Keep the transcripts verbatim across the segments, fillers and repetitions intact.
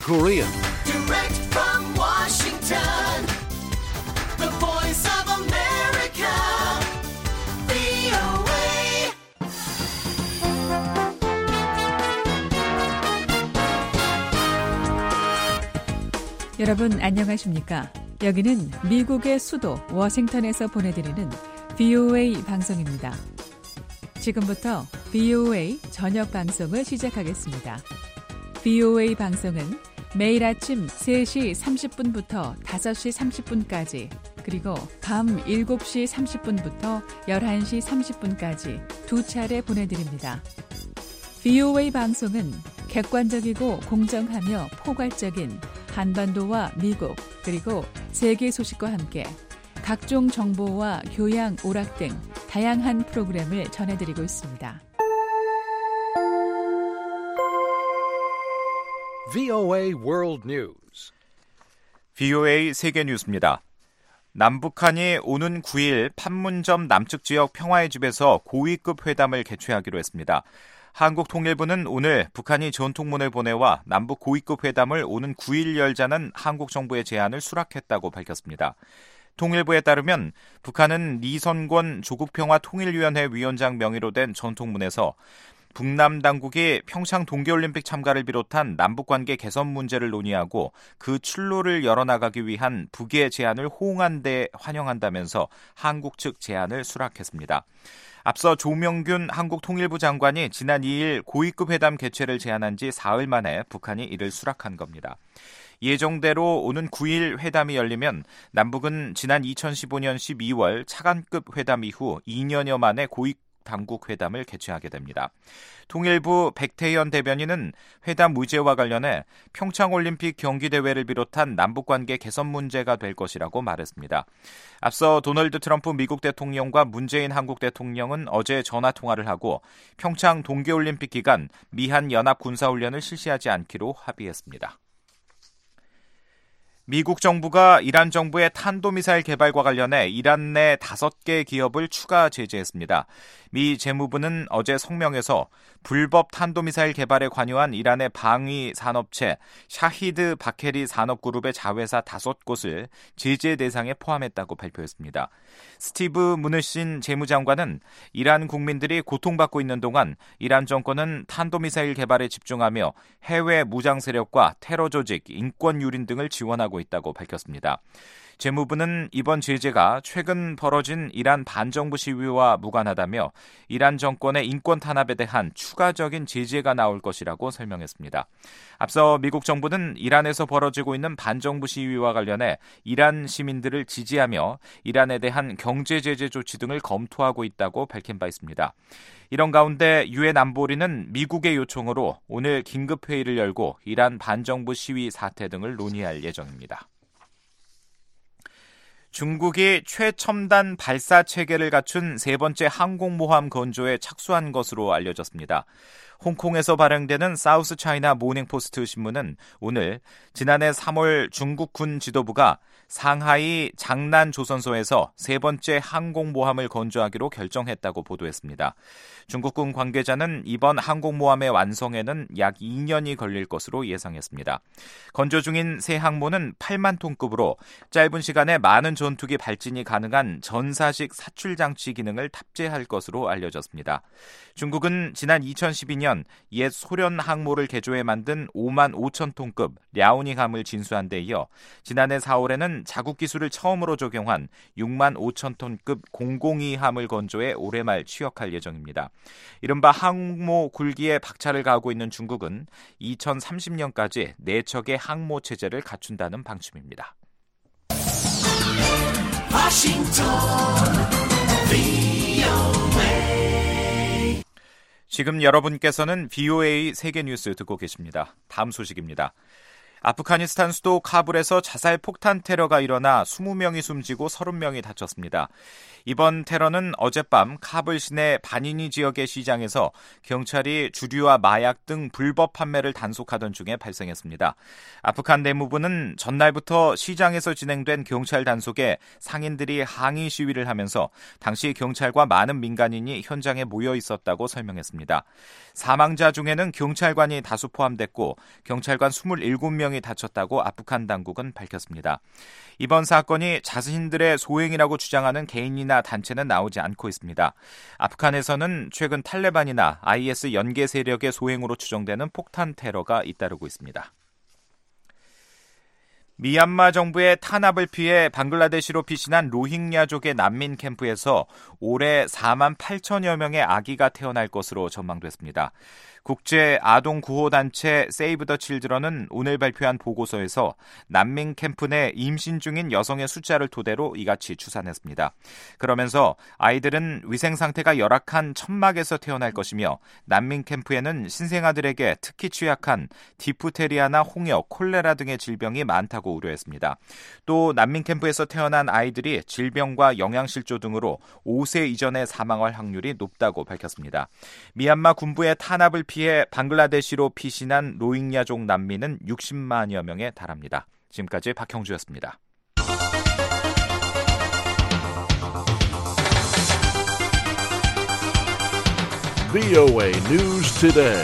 Korean. Direct from Washington, the voice of America, 브이오에이. 여러분 안녕하십니까? 여기는 미국의 수도 워싱턴에서 보내드리는 브이오에이 방송입니다. 지금부터 브이오에이 저녁 방송을 시작하겠습니다. 브이오에이 방송은 매일 아침 세 시 삼십 분부터 다섯 시 삼십 분까지 그리고 밤 일곱 시 삼십 분부터 열한 시 삼십 분까지 두 차례 보내드립니다. 브이오에이 방송은 객관적이고 공정하며 포괄적인 한반도와 미국 그리고 세계 소식과 함께 각종 정보와 교양, 오락 등 다양한 프로그램을 전해드리고 있습니다. 브이오에이 World News. 브이오에이 세계 뉴스입니다. 남북한이 오는 구 일 판문점 남측 지역 평화의 집에서 고위급 회담을 개최하기로 했습니다. 한국통일부는 오늘 북한이 전통문을 보내와 남북 고위급 회담을 오는 구 일 열자는 한국 정부의 제안을 수락했다고 밝혔습니다. 통일부에 따르면 북한은 리선권 조국평화통일위원회 위원장 명의로 된 전통문에서 북남 당국이 평창 동계올림픽 참가를 비롯한 남북관계 개선 문제를 논의하고 그 출로를 열어나가기 위한 북의 제안을 호응한 데 환영한다면서 한국 측 제안을 수락했습니다. 앞서 조명균 한국통일부 장관이 지난 이 일 고위급 회담 개최를 제안한 지 사흘 만에 북한이 이를 수락한 겁니다. 예정대로 오는 구 일 회담이 열리면 남북은 지난 이천십오 년 십이월 차관급 회담 이후 이 년여 만에 고위 당국 회담을 개최하게 됩니다. 통일부 백태현 대변인은 회담 의제와 관련해 평창올림픽 경기대회를 비롯한 남북관계 개선 문제가 될 것이라고 말했습니다. 앞서 도널드 트럼프 미국 대통령과 문재인 한국 대통령은 어제 전화통화를 하고 평창 동계올림픽 기간 미한 연합군사훈련을 실시하지 않기로 합의했습니다. 미국 정부가 이란 정부의 탄도미사일 개발과 관련해 이란 내 다섯 개 기업을 추가 제재했습니다. 미 재무부는 어제 성명에서 불법 탄도미사일 개발에 관여한 이란의 방위 산업체 샤히드 바케리 산업그룹의 자회사 다섯 곳을 제재 대상에 포함했다고 발표했습니다. 스티브 무느신 재무장관은 이란 국민들이 고통받고 있는 동안 이란 정권은 탄도미사일 개발에 집중하며 해외 무장 세력과 테러 조직, 인권 유린 등을 지원하고 있다고 밝혔습니다. 재무부는 이번 제재가 최근 벌어진 이란 반정부 시위와 무관하다며 이란 정권의 인권 탄압에 대한 추가적인 제재가 나올 것이라고 설명했습니다. 앞서 미국 정부는 이란에서 벌어지고 있는 반정부 시위와 관련해 이란 시민들을 지지하며 이란에 대한 경제 제재 조치 등을 검토하고 있다고 밝힌 바 있습니다. 이런 가운데 유엔 안보리는 미국의 요청으로 오늘 긴급회의를 열고 이란 반정부 시위 사태 등을 논의할 예정입니다. 중국이 최첨단 발사 체계를 갖춘 세 번째 항공모함 건조에 착수한 것으로 알려졌습니다. 홍콩에서 발행되는 사우스 차이나 모닝포스트 신문은 오늘 지난해 삼월 중국 군 지도부가 상하이 장난 조선소에서 세 번째 항공모함을 건조하기로 결정했다고 보도했습니다. 중국군 관계자는 이번 항공모함의 완성에는 약 이 년이 걸릴 것으로 예상했습니다. 건조 중인 새 항모는 팔만 톤급으로 짧은 시간에 많은 전투기 발진이 가능한 전사식 사출 장치 기능을 탑재할 것으로 알려졌습니다. 중국은 지난 이천십이 년 옛 소련 항모를 개조해 만든 오만 오천 톤급 랴오닝함을 진수한 데 이어 지난해 사월에는 자국 기술을 처음으로 적용한 육만 오천 톤급 공공이함을 건조해 올해 말 취역할 예정입니다. 이른바 항모 굴기에 박차를 가하고 있는 중국은 이천삼십 년까지 네 척의 항모 체제를 갖춘다는 방침입니다. 워싱턴 브이오에이. 지금 여러분께서는 브이오에이 세계 뉴스 듣고 계십니다. 다음 소식입니다. 아프가니스탄 수도 카불에서 자살 폭탄 테러가 일어나 이십 명이 숨지고 삼십 명이 다쳤습니다. 이번 테러는 어젯밤 카불 시내 바니니 지역의 시장에서 경찰이 주류와 마약 등 불법 판매를 단속하던 중에 발생했습니다. 아프간 내무부는 전날부터 시장에서 진행된 경찰 단속에 상인들이 항의 시위를 하면서 당시 경찰과 많은 민간인이 현장에 모여 있었다고 설명했습니다. 사망자 중에는 경찰관이 다수 포함됐고 경찰관 이십칠 명 명이 다쳤다고 아프간 당국은 밝혔습니다. 이번 사건이 자신들의 소행이라고 주장하는 개인이나 단체는 나오지 않고 있습니다. 아프간에서는 최근 탈레반이나 아이에스 연계 세력의 소행으로 추정되는 폭탄 테러가 잇따르고 있습니다. 미얀마 정부의 탄압을 피해 방글라데시로 피신한 로힝야족의 난민 캠프에서 올해 사만 팔천여 명의 아기가 태어날 것으로 전망됐습니다. 국제 아동 구호 단체 세이브 더 칠드런은 오늘 발표한 보고서에서 난민 캠프 내 임신 중인 여성의 숫자를 토대로 이같이 추산했습니다. 그러면서 아이들은 위생 상태가 열악한 천막에서 태어날 것이며 난민 캠프에는 신생아들에게 특히 취약한 디프테리아나 홍역, 콜레라 등의 질병이 많다고 우려했습니다. 또 난민 캠프에서 태어난 아이들이 질병과 영양실조 등으로 오 세 이전에 사망할 확률이 높다고 밝혔습니다. 미얀마 군부의 탄압을 피해 방글라데시로 피신한 로힝야족 난민은 육십만여 명에 달합니다. 지금까지 박형주였습니다. 브이오에이 News Today.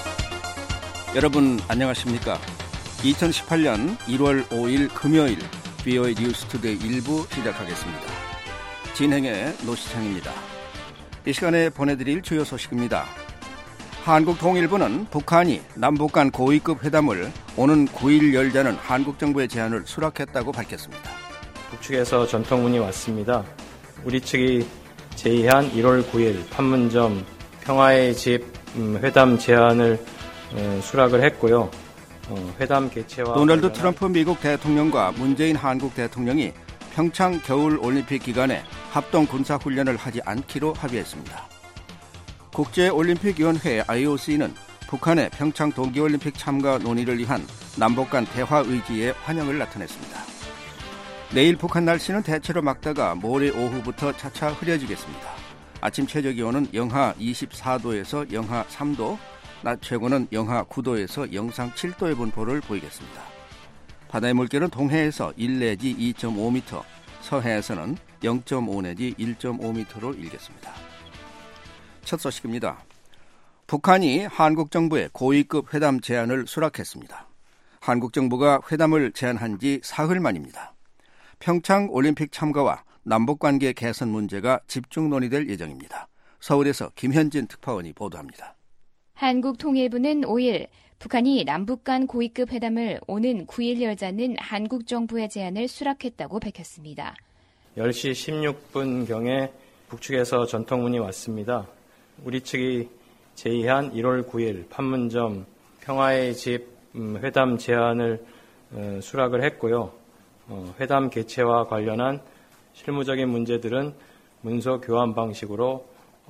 여러분 안녕하십니까? 이천십팔년 일월 오일 금요일 브이오에이 뉴스 투데이 일부 시작하겠습니다. 진행의 노시창입니다. 이 시간에 보내드릴 주요 소식입니다. 한국통일부는 북한이 남북 간 고위급 회담을 오는 구일 열자는 한국 정부의 제안을 수락했다고 밝혔습니다. 북측에서 전통문이 왔습니다. 우리 측이 제의한 일월 구일 판문점 평화의 집 회담 제안을 수락을 했고요. 회담 개최와 도널드 트럼프 미국 대통령과 문재인 한국 대통령이 평창 겨울올림픽 기간에 합동 군사훈련을 하지 않기로 합의했습니다. 국제올림픽위원회 아이오씨는 북한의 평창 동계올림픽 참가 논의를 위한 남북 간 대화 의지에 환영을 나타냈습니다. 내일 북한 날씨는 대체로 맑다가 모레 오후부터 차차 흐려지겠습니다. 아침 최저기온은 영하 이십사도에서 영하 삼도, 낮 최고는 영하 구도에서 영상 칠도의 분포를 보이겠습니다. 바다의 물결은 동해에서 일 내지 이 점 오 미터, 서해에서는 영 점 오 내지 일 점 오 미터로 일겠습니다. 첫 소식입니다. 북한이 한국 정부의 고위급 회담 제안을 수락했습니다. 한국 정부가 회담을 제안한 지 사흘 만입니다. 평창 올림픽 참가와 남북관계 개선 문제가 집중 논의될 예정입니다. 서울에서 김현진 특파원이 보도합니다. 한국통일부는 오일 북한이 남북 간 고위급 회담을 오는 구일 열자는 한국 정부의 제안을 수락했다고 밝혔습니다. 열 시 십육 분경에 북측에서 전통문이 왔습니다. 우리 측이 제의한 일월 구일 판문점 평화의 집 회담 제안을 수락을 했고요. 회담 개최와 관련한 실무적인 문제들은 문서 교환 방식으로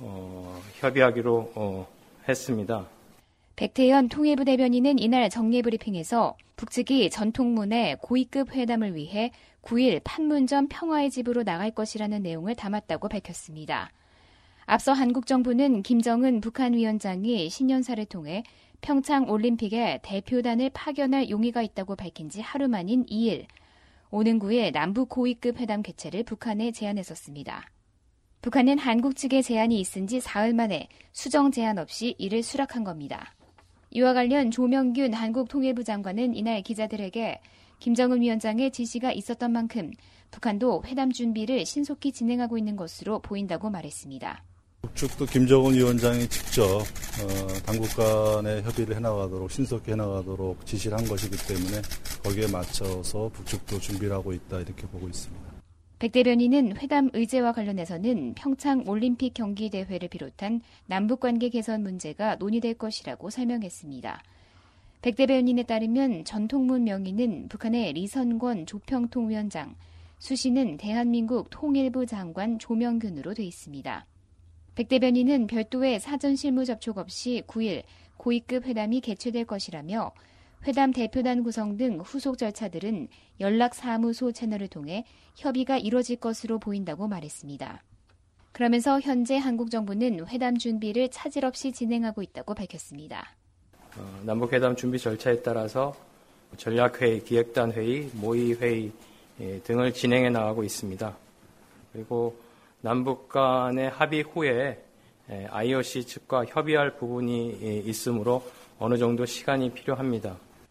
협의하기로 했습니다. 백태현 통일부 대변인은 이날 정례브리핑에서 북측이 전통문에 고위급 회담을 위해 구일 판문점 평화의 집으로 나갈 것이라는 내용을 담았다고 밝혔습니다. 앞서 한국 정부는 김정은 북한 위원장이 신년사를 통해 평창 올림픽에 대표단을 파견할 용의가 있다고 밝힌 지 하루 만인 이일, 오는 구일 남북 고위급 회담 개최를 북한에 제안했었습니다. 북한은 한국 측의 제안이 있은 지 사흘 만에 수정 제한 없이 이를 수락한 겁니다. 이와 관련 조명균 한국통일부 장관은 이날 기자들에게 김정은 위원장의 지시가 있었던 만큼 북한도 회담 준비를 신속히 진행하고 있는 것으로 보인다고 말했습니다. 북측도 김정은 위원장이 직접 어, 당국 간의 협의를 해나가도록 신속히 해나가도록 지시를 한 것이기 때문에 거기에 맞춰서 북측도 준비를 하고 있다 이렇게 보고 있습니다. 백 대변인은 회담 의제와 관련해서는 평창 올림픽 경기대회를 비롯한 남북관계 개선 문제가 논의될 것이라고 설명했습니다. 백 대변인에 따르면 전통문 명의는 북한의 리선권 조평통위원장, 수시는 대한민국 통일부 장관 조명균으로 돼 있습니다. 백 대변인은 별도의 사전 실무 접촉 없이 구일 고위급 회담이 개최될 것이라며 회담 대표단 구성 등 후속 절차들은 연락사무소 채널을 통해 협의가 이뤄질 것으로 보인다고 말했습니다. 그러면서 현재 한국 정부는 회담 준비를 차질 없이 진행하고 있다고 밝혔습니다. 어, 남북회담 준비 절차에 따라서 전략회의, 기획단 회의, 모의회의 등을 진행해 나가고 있습니다. 그리고 남북 간의 합의 후에 아이오씨 측과 협의할 부분이 있으므로 어느 정도 시간이 필요합니다.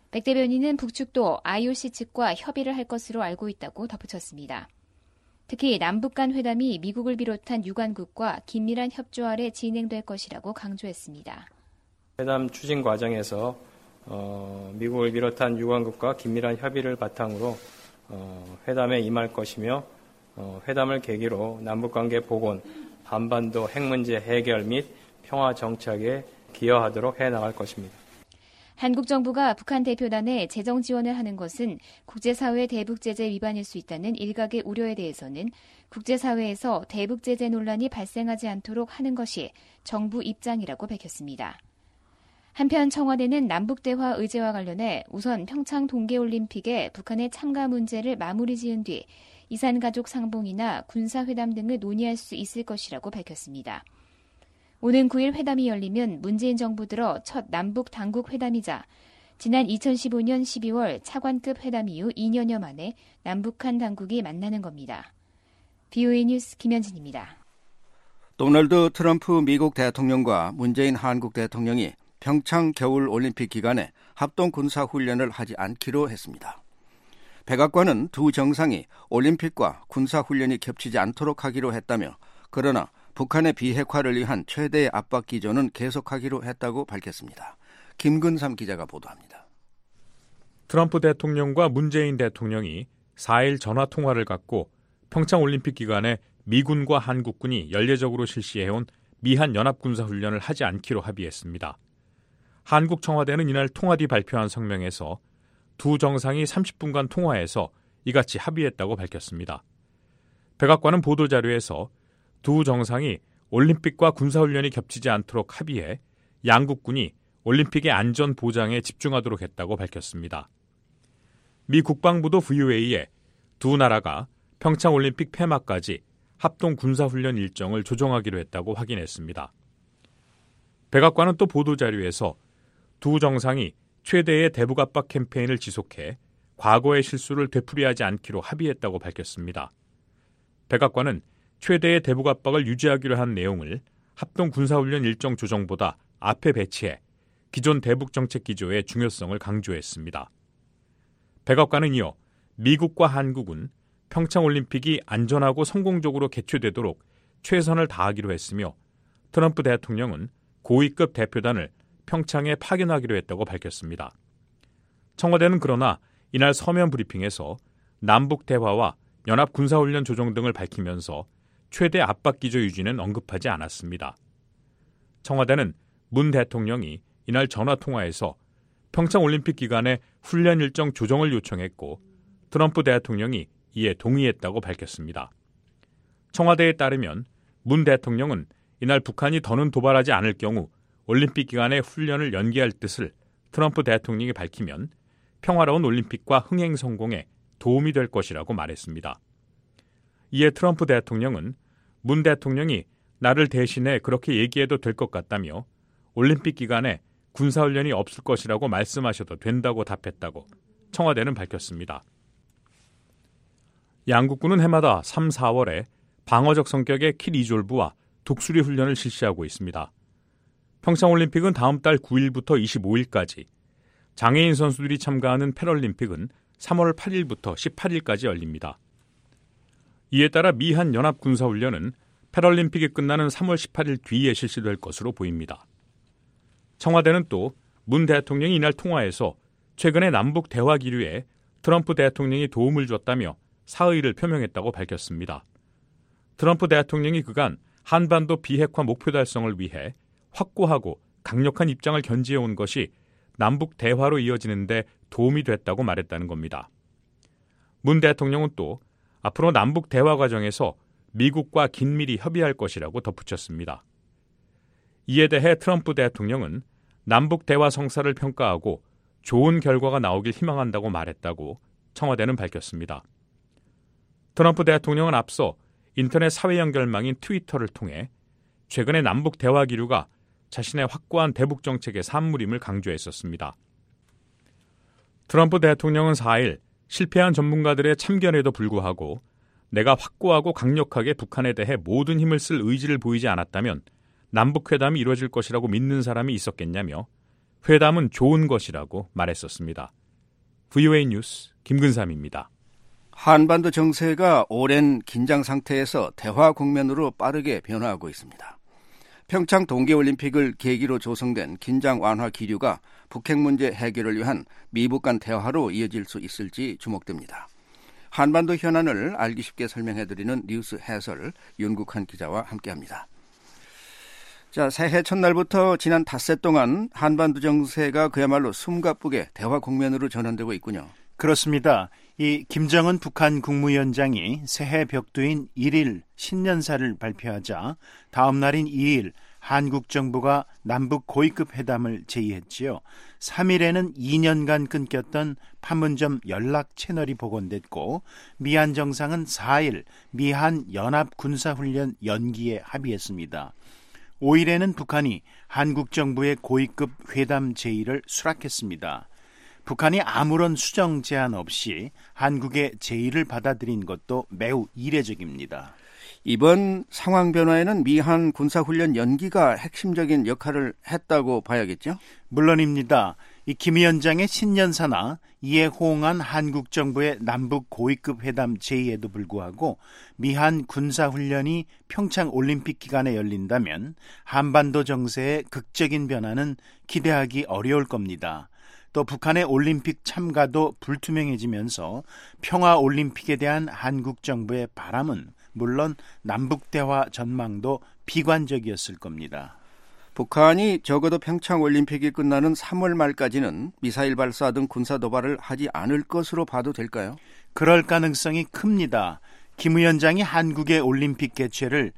백 대변인은 북측도 아이오씨 측과 협의를 할 것으로 알고 있다고 덧붙였습니다. 특히 남북 간 회담이 미국을 비롯한 유관국과 긴밀한 협조 아래 진행될 것이라고 강조했습니다. 회담 추진 과정에서 어, 미국을 비롯한 유관국과 긴밀한 협의를 바탕으로 어, 회담에 임할 것이며 어, 회담을 계기로 남북관계 복원, 한반도 핵 문제 해결 및 평화 정착에 기여하도록 해나갈 것입니다. 한국 정부가 북한 대표단에 재정 지원을 하는 것은 국제사회 대북제재 위반일 수 있다는 일각의 우려에 대해서는 국제사회에서 대북제재 논란이 발생하지 않도록 하는 것이 정부 입장이라고 밝혔습니다. 한편 청와대는 남북대화 의제와 관련해 우선 평창 동계올림픽에 북한의 참가 문제를 마무리 지은 뒤 이산가족 상봉이나 군사회담 등을 논의할 수 있을 것이라고 밝혔습니다. 오는 구일 회담이 열리면 문재인 정부 들어 첫 남북 당국 회담이자 지난 이천십오년 십이월 차관급 회담 이후 이 년여 만에 남북한 당국이 만나는 겁니다. 비오에이 뉴스 김현진입니다. 도널드 트럼프 미국 대통령과 문재인 한국 대통령이 평창 겨울올림픽 기간에 합동군사훈련을 하지 않기로 했습니다. 백악관은 두 정상이 올림픽과 군사훈련이 겹치지 않도록 하기로 했다며 그러나 북한의 비핵화를 위한 최대의 압박 기조는 계속하기로 했다고 밝혔습니다. 김근삼 기자가 보도합니다. 트럼프 대통령과 문재인 대통령이 사일 전화통화를 갖고 평창올림픽 기간에 미군과 한국군이 연례적으로 실시해온 미한 연합군사훈련을 하지 않기로 합의했습니다. 한국 청와대는 이날 통화 뒤 발표한 성명에서 두 정상이 삼십 분간 통화해서 이같이 합의했다고 밝혔습니다. 백악관은 보도자료에서 두 정상이 올림픽과 군사훈련이 겹치지 않도록 합의해 양국군이 올림픽의 안전 보장에 집중하도록 했다고 밝혔습니다. 미 국방부도 브이오에이에 두 나라가 평창올림픽 폐막까지 합동 군사훈련 일정을 조정하기로 했다고 확인했습니다. 백악관은 또 보도자료에서 두 정상이 최대의 대북 압박 캠페인을 지속해 과거의 실수를 되풀이하지 않기로 합의했다고 밝혔습니다. 백악관은 최대의 대북 압박을 유지하기로 한 내용을 합동 군사훈련 일정 조정보다 앞에 배치해 기존 대북 정책 기조의 중요성을 강조했습니다. 백악관은 이어 미국과 한국은 평창올림픽이 안전하고 성공적으로 개최되도록 최선을 다하기로 했으며 트럼프 대통령은 고위급 대표단을 평창에 파견하기로 했다고 밝혔습니다. 청와대는 그러나 이날 서면 브리핑에서 남북 대화와 연합 군사훈련 조정 등을 밝히면서 최대 압박 기조 유지는 언급하지 않았습니다. 청와대는 문 대통령이 이날 전화통화에서 평창올림픽 기간에 훈련 일정 조정을 요청했고 트럼프 대통령이 이에 동의했다고 밝혔습니다. 청와대에 따르면 문 대통령은 이날 북한이 더는 도발하지 않을 경우 올림픽 기간에 훈련을 연기할 뜻을 트럼프 대통령이 밝히면 평화로운 올림픽과 흥행 성공에 도움이 될 것이라고 말했습니다. 이에 트럼프 대통령은 문 대통령이 나를 대신해 그렇게 얘기해도 될 것 같다며 올림픽 기간에 군사훈련이 없을 것이라고 말씀하셔도 된다고 답했다고 청와대는 밝혔습니다. 양국군은 해마다 삼, 사월에 방어적 성격의 킬 이졸브와 독수리 훈련을 실시하고 있습니다. 평창올림픽은 다음 달 구일부터 이십오일까지, 장애인 선수들이 참가하는 패럴림픽은 삼월 팔일부터 십팔일까지 열립니다. 이에 따라 미한 연합군사훈련은 패럴림픽이 끝나는 삼월 십팔일 뒤에 실시될 것으로 보입니다. 청와대는 또 문 대통령이 이날 통화에서 최근에 남북 대화 기류에 트럼프 대통령이 도움을 줬다며 사의를 표명했다고 밝혔습니다. 트럼프 대통령이 그간 한반도 비핵화 목표 달성을 위해 확고하고 강력한 입장을 견지해온 것이 남북 대화로 이어지는 데 도움이 됐다고 말했다는 겁니다. 문 대통령은 또 앞으로 남북 대화 과정에서 미국과 긴밀히 협의할 것이라고 덧붙였습니다. 이에 대해 트럼프 대통령은 남북 대화 성사를 평가하고 좋은 결과가 나오길 희망한다고 말했다고 청와대는 밝혔습니다. 트럼프 대통령은 앞서 인터넷 사회 연결망인 트위터를 통해 최근에 남북 대화 기류가 자신의 확고한 대북 정책의 산물임을 강조했었습니다. 트럼프 대통령은 사일 실패한 전문가들의 참견에도 불구하고 내가 확고하고 강력하게 북한에 대해 모든 힘을 쓸 의지를 보이지 않았다면 남북회담이 이루어질 것이라고 믿는 사람이 있었겠냐며 회담은 좋은 것이라고 말했었습니다. 브이오에이 뉴스 김근삼입니다. 한반도 정세가 오랜 긴장 상태에서 대화 국면으로 빠르게 변화하고 있습니다. 평창 동계올림픽을 계기로 조성된 긴장 완화 기류가 북핵 문제 해결을 위한 미북 간 대화로 이어질 수 있을지 주목됩니다. 한반도 현안을 알기 쉽게 설명해드리는 뉴스 해설 윤국한 기자와 함께합니다. 자, 새해 첫날부터 지난 닷새 동안 한반도 정세가 그야말로 숨가쁘게 대화 국면으로 전환되고 있군요. 그렇습니다. 이 김정은 북한 국무위원장이 새해 벽두인 일 일 신년사를 발표하자 다음 날인 이 일 한국 정부가 남북 고위급 회담을 제의했지요. 삼 일에는 이 년간 끊겼던 판문점 연락 채널이 복원됐고 미한 정상은 사 일 미한 연합 군사훈련 연기에 합의했습니다. 오 일에는 북한이 한국 정부의 고위급 회담 제의를 수락했습니다. 북한이 아무런 수정 제한 없이 한국의 제의를 받아들인 것도 매우 이례적입니다. 이번 상황 변화에는 미한 군사훈련 연기가 핵심적인 역할을 했다고 봐야겠죠? 물론입니다. 이 김 위원장의 신년사나 이에 호응한 한국 정부의 남북 고위급 회담 제의에도 불구하고 미한 군사훈련이 평창 올림픽 기간에 열린다면 한반도 정세의 극적인 변화는 기대하기 어려울 겁니다. 또 북한의 올림픽 참가도 불투명해지면서 평화올림픽에 대한 한국 정부의 바람은 물론 남북대화 전망도 비관적이었을 겁니다. 북한이 적어도 평창올림픽이 끝나는 삼월 말까지는 미사일 발사 등 군사도발을 하지 않을 것으로 봐도 될까요? 그럴 가능성이 큽니다. 김 위원장이 한국의 올림픽 개최를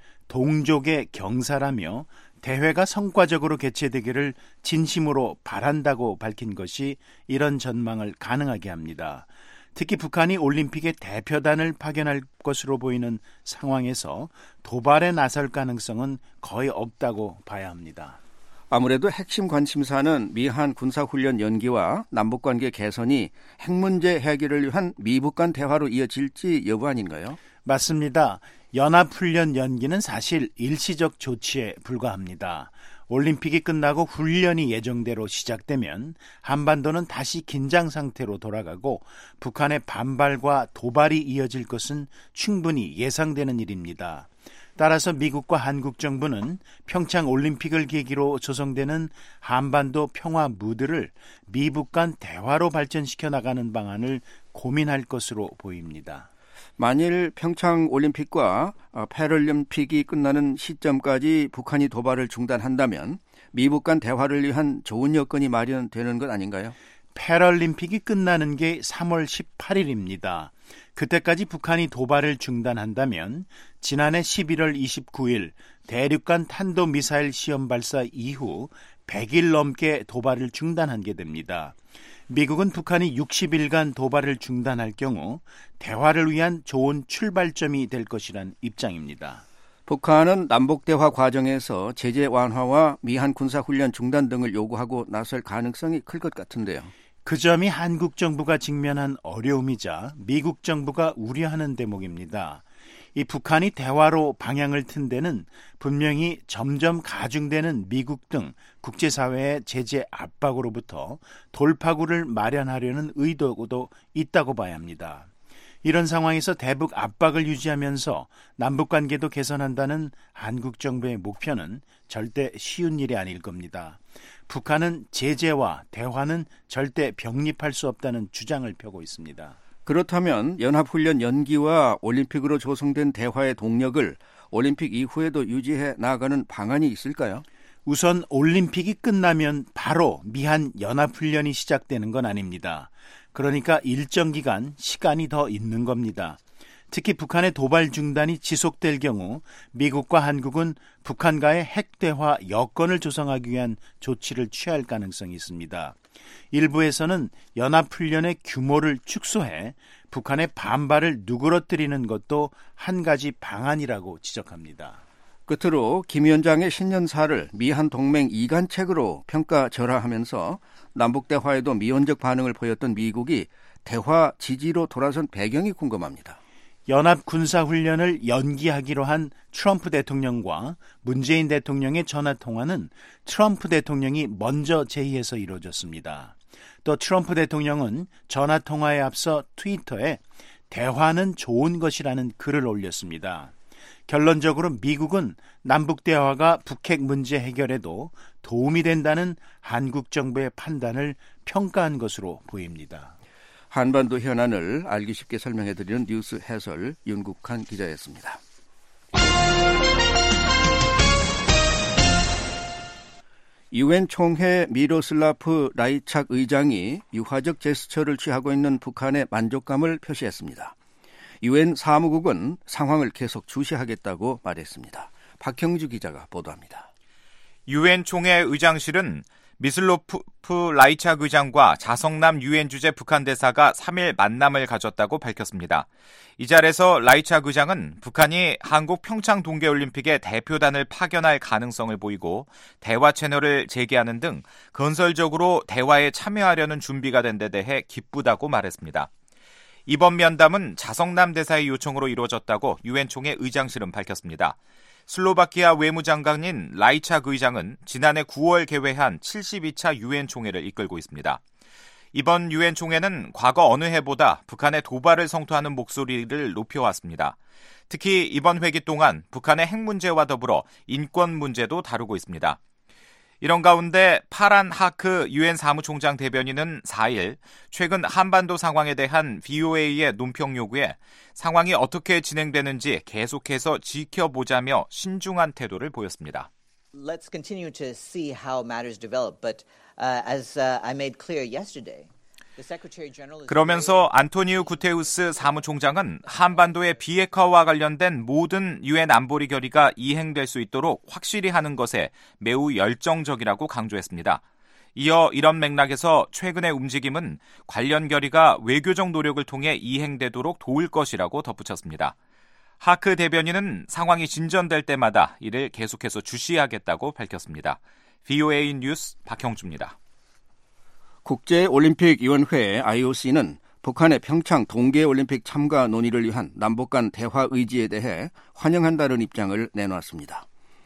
동족의 경사라며 대회가 성과적으로 개최되기를 진심으로 바란다고 밝힌 것이 이런 전망을 가능하게 합니다. 특히 북한이 올림픽에 대표단을 파견할 것으로 보이는 상황에서 도발에 나설 가능성은 거의 없다고 봐야 합니다. 아무래도 핵심 관심사는 미한 군사훈련 연기와 남북관계 개선이 핵 문제 해결을 위한 미북 간 대화로 이어질지 여부 아닌가요? 맞습니다. 연합훈련 연기는 사실 일시적 조치에 불과합니다. 올림픽이 끝나고 훈련이 예정대로 시작되면 한반도는 다시 긴장 상태로 돌아가고 북한의 반발과 도발이 이어질 것은 충분히 예상되는 일입니다. 따라서 미국과 한국 정부는 평창 올림픽을 계기로 조성되는 한반도 평화 무드를 미북 간 대화로 발전시켜 나가는 방안을 고민할 것으로 보입니다. 만일 평창 올림픽과 패럴림픽이 끝나는 시점까지 북한이 도발을 중단한다면 미북 간 대화를 위한 좋은 여건이 마련되는 것 아닌가요? 패럴림픽이 끝나는 게 삼월 십팔일입니다. 그때까지 북한이 도발을 중단한다면 지난해 십일월 이십구일 대륙간 탄도미사일 시험 발사 이후 백 일 넘게 도발을 중단한 게 됩니다. 미국은 북한이 육십 일간 도발을 중단할 경우 대화를 위한 좋은 출발점이 될 것이란 입장입니다. 북한은 남북대화 과정에서 제재 완화와 미한 군사훈련 중단 등을 요구하고 나설 가능성이 클 것 같은데요. 그 점이 한국 정부가 직면한 어려움이자 미국 정부가 우려하는 대목입니다. 이 북한이 대화로 방향을 튼 데는 분명히 점점 가중되는 미국 등 국제사회의 제재 압박으로부터 돌파구를 마련하려는 의도도 있다고 봐야 합니다. 이런 상황에서 대북 압박을 유지하면서 남북관계도 개선한다는 한국 정부의 목표는 절대 쉬운 일이 아닐 겁니다. 북한은 제재와 대화는 절대 병립할 수 없다는 주장을 펴고 있습니다. 그렇다면 연합훈련 연기와 올림픽으로 조성된 대화의 동력을 올림픽 이후에도 유지해 나가는 방안이 있을까요? 우선 올림픽이 끝나면 바로 미한 연합훈련이 시작되는 건 아닙니다. 그러니까 일정 기간 시간이 더 있는 겁니다. 특히 북한의 도발 중단이 지속될 경우 미국과 한국은 북한과의 핵대화 여건을 조성하기 위한 조치를 취할 가능성이 있습니다. 일부에서는 연합훈련의 규모를 축소해 북한의 반발을 누그러뜨리는 것도 한 가지 방안이라고 지적합니다. 끝으로 김 위원장의 신년사를 미한 동맹 이간책으로 평가절하하면서 남북대화에도 미온적 반응을 보였던 미국이 대화 지지로 돌아선 배경이 궁금합니다. 연합 군사훈련을 연기하기로 한 트럼프 대통령과 문재인 대통령의 전화통화는 트럼프 대통령이 먼저 제의해서 이루어졌습니다. 또 트럼프 대통령은 전화통화에 앞서 트위터에 대화는 좋은 것이라는 글을 올렸습니다. 결론적으로 미국은 남북대화가 북핵 문제 해결에도 도움이 된다는 한국 정부의 판단을 평가한 것으로 보입니다. 한반도 현안을 알기 쉽게 설명해드리는 뉴스 해설 윤국한 기자였습니다. 유엔 총회 미로슬라프 라이착 의장이 유화적 제스처를 취하고 있는 북한의 만족감을 표시했습니다. 유엔 사무국은 상황을 계속 주시하겠다고 말했습니다. 박형주 기자가 보도합니다. 유엔 총회 의장실은 미슬로프 라이착 의장과 자성남 유엔 주재 북한 대사가 삼 일 만남을 가졌다고 밝혔습니다. 이 자리에서 라이착 의장은 북한이 한국 평창 동계올림픽에 대표단을 파견할 가능성을 보이고 대화 채널을 재개하는 등 건설적으로 대화에 참여하려는 준비가 된 데 대해 기쁘다고 말했습니다. 이번 면담은 자성남 대사의 요청으로 이루어졌다고 유엔 총회 의장실은 밝혔습니다. 슬로바키아 외무장관인 라이착 의장은 지난해 구월 개회한 칠십이 차 유엔 총회를 이끌고 있습니다. 이번 유엔 총회는 과거 어느 해보다 북한의 도발을 성토하는 목소리를 높여왔습니다. 특히 이번 회기 동안 북한의 핵 문제와 더불어 인권 문제도 다루고 있습니다. 이런 가운데 파란 하크 유엔 사무총장 대변인은 사 일 최근 한반도 상황에 대한 브이오에이의 논평 요구에 상황이 어떻게 진행되는지 계속해서 지켜보자며 신중한 태도를 보였습니다. Let's continue to see how matters develop, but uh, as uh, I made clear yesterday. 그러면서 안토니우 구테우스 사무총장은 한반도의 비핵화와 관련된 모든 유엔 안보리 결의가 이행될 수 있도록 확실히 하는 것에 매우 열정적이라고 강조했습니다. 이어 이런 맥락에서 최근의 움직임은 관련 결의가 외교적 노력을 통해 이행되도록 도울 것이라고 덧붙였습니다. 하크 대변인은 상황이 진전될 때마다 이를 계속해서 주시하겠다고 밝혔습니다. 브이오에이 뉴스 박형주입니다. 국제올림픽위원회 아이오씨는 북한의 평창 동계올림픽 참가 논의를 위한 남북 간 대화 의지에 대해 환영한다는 입장을 내놓았습니다.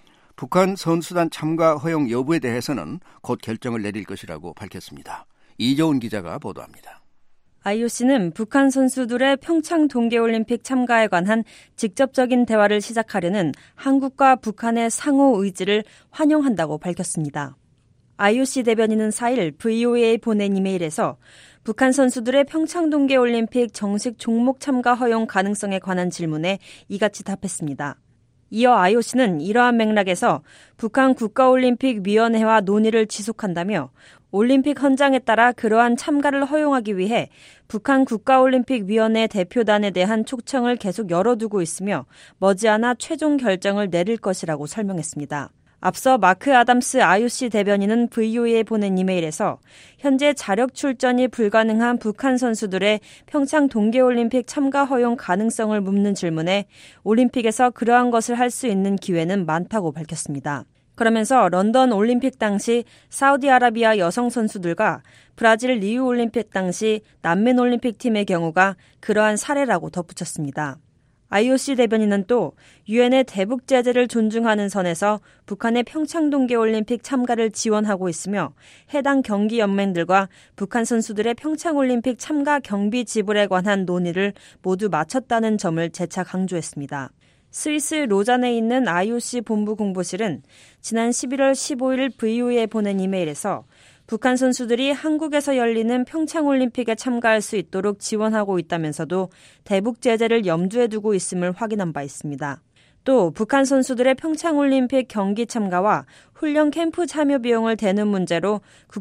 북한 선수단 참가 허용 여부에 대해서는 곧 결정을 내릴 것이라고 밝혔습니다. 이재훈 기자가 보도합니다. 아이오씨는 북한 선수들의 평창 동계올림픽 참가에 관한 직접적인 대화를 시작하려는 한국과 북한의 상호 의지를 환영한다고 밝혔습니다. 아이오씨 대변인은 사 일 브이오에이에 보낸 이메일에서 북한 선수들의 평창 동계올림픽 정식 종목 참가 허용 가능성에 관한 질문에 이같이 답했습니다. 이어 아이오씨는 이러한 맥락에서 북한 국가올림픽위원회와 논의를 지속한다며 올림픽 헌장에 따라 그러한 참가를 허용하기 위해 북한 국가올림픽위원회 대표단에 대한 촉청을 계속 열어두고 있으며 머지않아 최종 결정을 내릴 것이라고 설명했습니다. 앞서 마크 아담스 아이오씨 대변인은 브이오에이에 보낸 이메일에서 현재 자력 출전이 불가능한 북한 선수들의 평창 동계올림픽 참가 허용 가능성을 묻는 질문에 올림픽에서 그러한 것을 할 수 있는 기회는 많다고 밝혔습니다. 그러면서 런던 올림픽 당시 사우디아라비아 여성 선수들과 브라질 리우 올림픽 당시 남맨 올림픽 팀의 경우가 그러한 사례라고 덧붙였습니다. 아이오씨 대변인은 또 유엔의 대북 제재를 존중하는 선에서 북한의 평창 동계올림픽 참가를 지원하고 있으며 해당 경기 연맹들과 북한 선수들의 평창올림픽 참가 경비 지불에 관한 논의를 모두 마쳤다는 점을 재차 강조했습니다. 스위스 로잔에 있는 아이오씨 본부 공보실은 지난 십일월 십오일 브이오에이에 보낸 이메일에서 북한 선수들이 한국에서 열리는 평창올림픽에 참가할 수 있도록 지원하고 있다면서도 대북 제재를 염두에 두고 있음을 확인한 바 있습니다. 또 북한 선수들의 평창올림픽 경기 참가와 훈련 캠프 참여 비용을 대는 문제로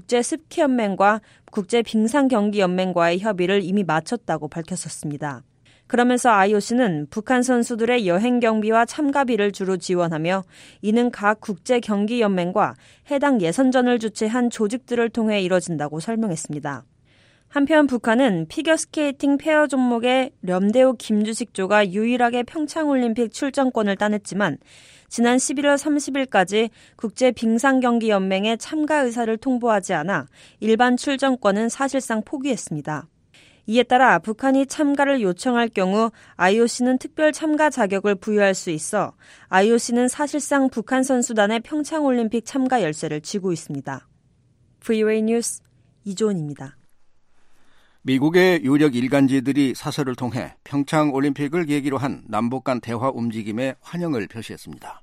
국제스키연맹과 국제빙상경기연맹과의 협의를 이미 마쳤다고 밝혔었습니다. 그러면서 아이오씨는 북한 선수들의 여행 경비와 참가비를 주로 지원하며 이는 각 국제경기연맹과 해당 예선전을 주최한 조직들을 통해 이뤄진다고 설명했습니다. 한편 북한은 피겨스케이팅 페어 종목의 렴대우 김주식조가 유일하게 평창올림픽 출전권을 따냈지만 지난 십일월 삼십일까지 국제빙상경기연맹에 참가 의사를 통보하지 않아 일반 출전권은 사실상 포기했습니다. 이에 따라 북한이 참가를 요청할 경우 아이오씨는 특별 참가 자격을 부여할 수 있어 아이오씨는 사실상 북한 선수단의 평창올림픽 참가 열쇠를 쥐고 있습니다. 브이오에이 뉴스 이조 원입니다. 미국의 유력 일간지들이 사설을 통해 평창 올림픽을 계기로 한 남북 간 대화 움직임에 환영을 표시했습니다.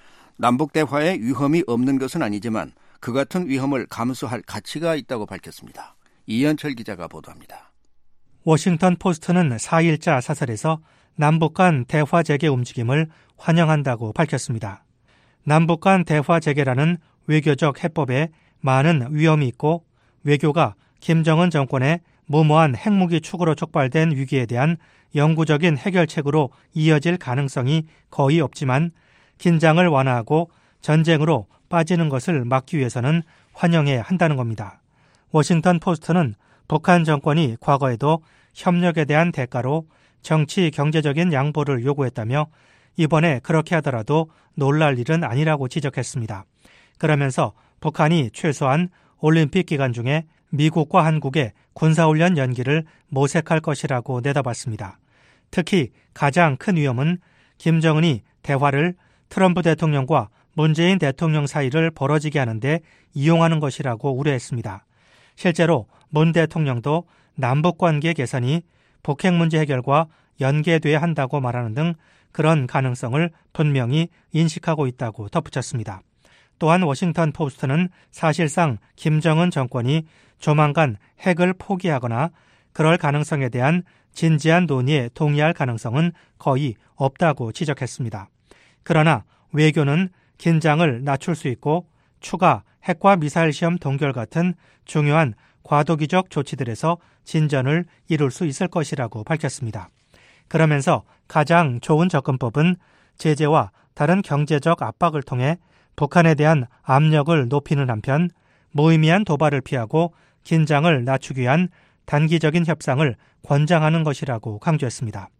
남북 대화에 위험이 없는 것은 아니지만 그 같은 위험을 감수할 가치가 있다고 밝혔습니다. 이현철 기자가 보도합니다. 워싱턴 포스트는 사일자 사설에서 남북 간 대화 재개 움직임을 환영한다고 밝혔습니다. 남북 간 대화 재개라는 외교적 해법에 많은 위험이 있고 외교가 김정은 정권의 무모한 핵무기 추구로 촉발된 위기에 대한 영구적인 해결책으로 이어질 가능성이 거의 없지만 긴장을 완화하고 전쟁으로 빠지는 것을 막기 위해서는 환영해야 한다는 겁니다. 워싱턴 포스트는 북한 정권이 과거에도 협력에 대한 대가로 정치, 경제적인 양보를 요구했다며 이번에 그렇게 하더라도 놀랄 일은 아니라고 지적했습니다. 그러면서 북한이 최소한 올림픽 기간 중에 미국과 한국의 군사훈련 연기를 모색할 것이라고 내다봤습니다. 특히 가장 큰 위험은 김정은이 대화를 트럼프 대통령과 문재인 대통령 사이를 벌어지게 하는데 이용하는 것이라고 우려했습니다. 실제로 문 대통령도 남북관계 개선이 북핵 문제 해결과 연계돼야 한다고 말하는 등 그런 가능성을 분명히 인식하고 있다고 덧붙였습니다. 또한 워싱턴 포스트는 사실상 김정은 정권이 조만간 핵을 포기하거나 그럴 가능성에 대한 진지한 논의에 동의할 가능성은 거의 없다고 지적했습니다. 그러나 외교는 긴장을 낮출 수 있고 추가 핵과 미사일 시험 동결 같은 중요한 과도기적 조치들에서 진전을 이룰 수 있을 것이라고 밝혔습니다. 그러면서 가장 좋은 접근법은 제재와 다른 경제적 압박을 통해 북한에 대한 압력을 높이는 한편 무의미한 도발을 피하고 긴장을 낮추기 위한 단기적인 협상을 권장하는 것이라고 강조했습니다.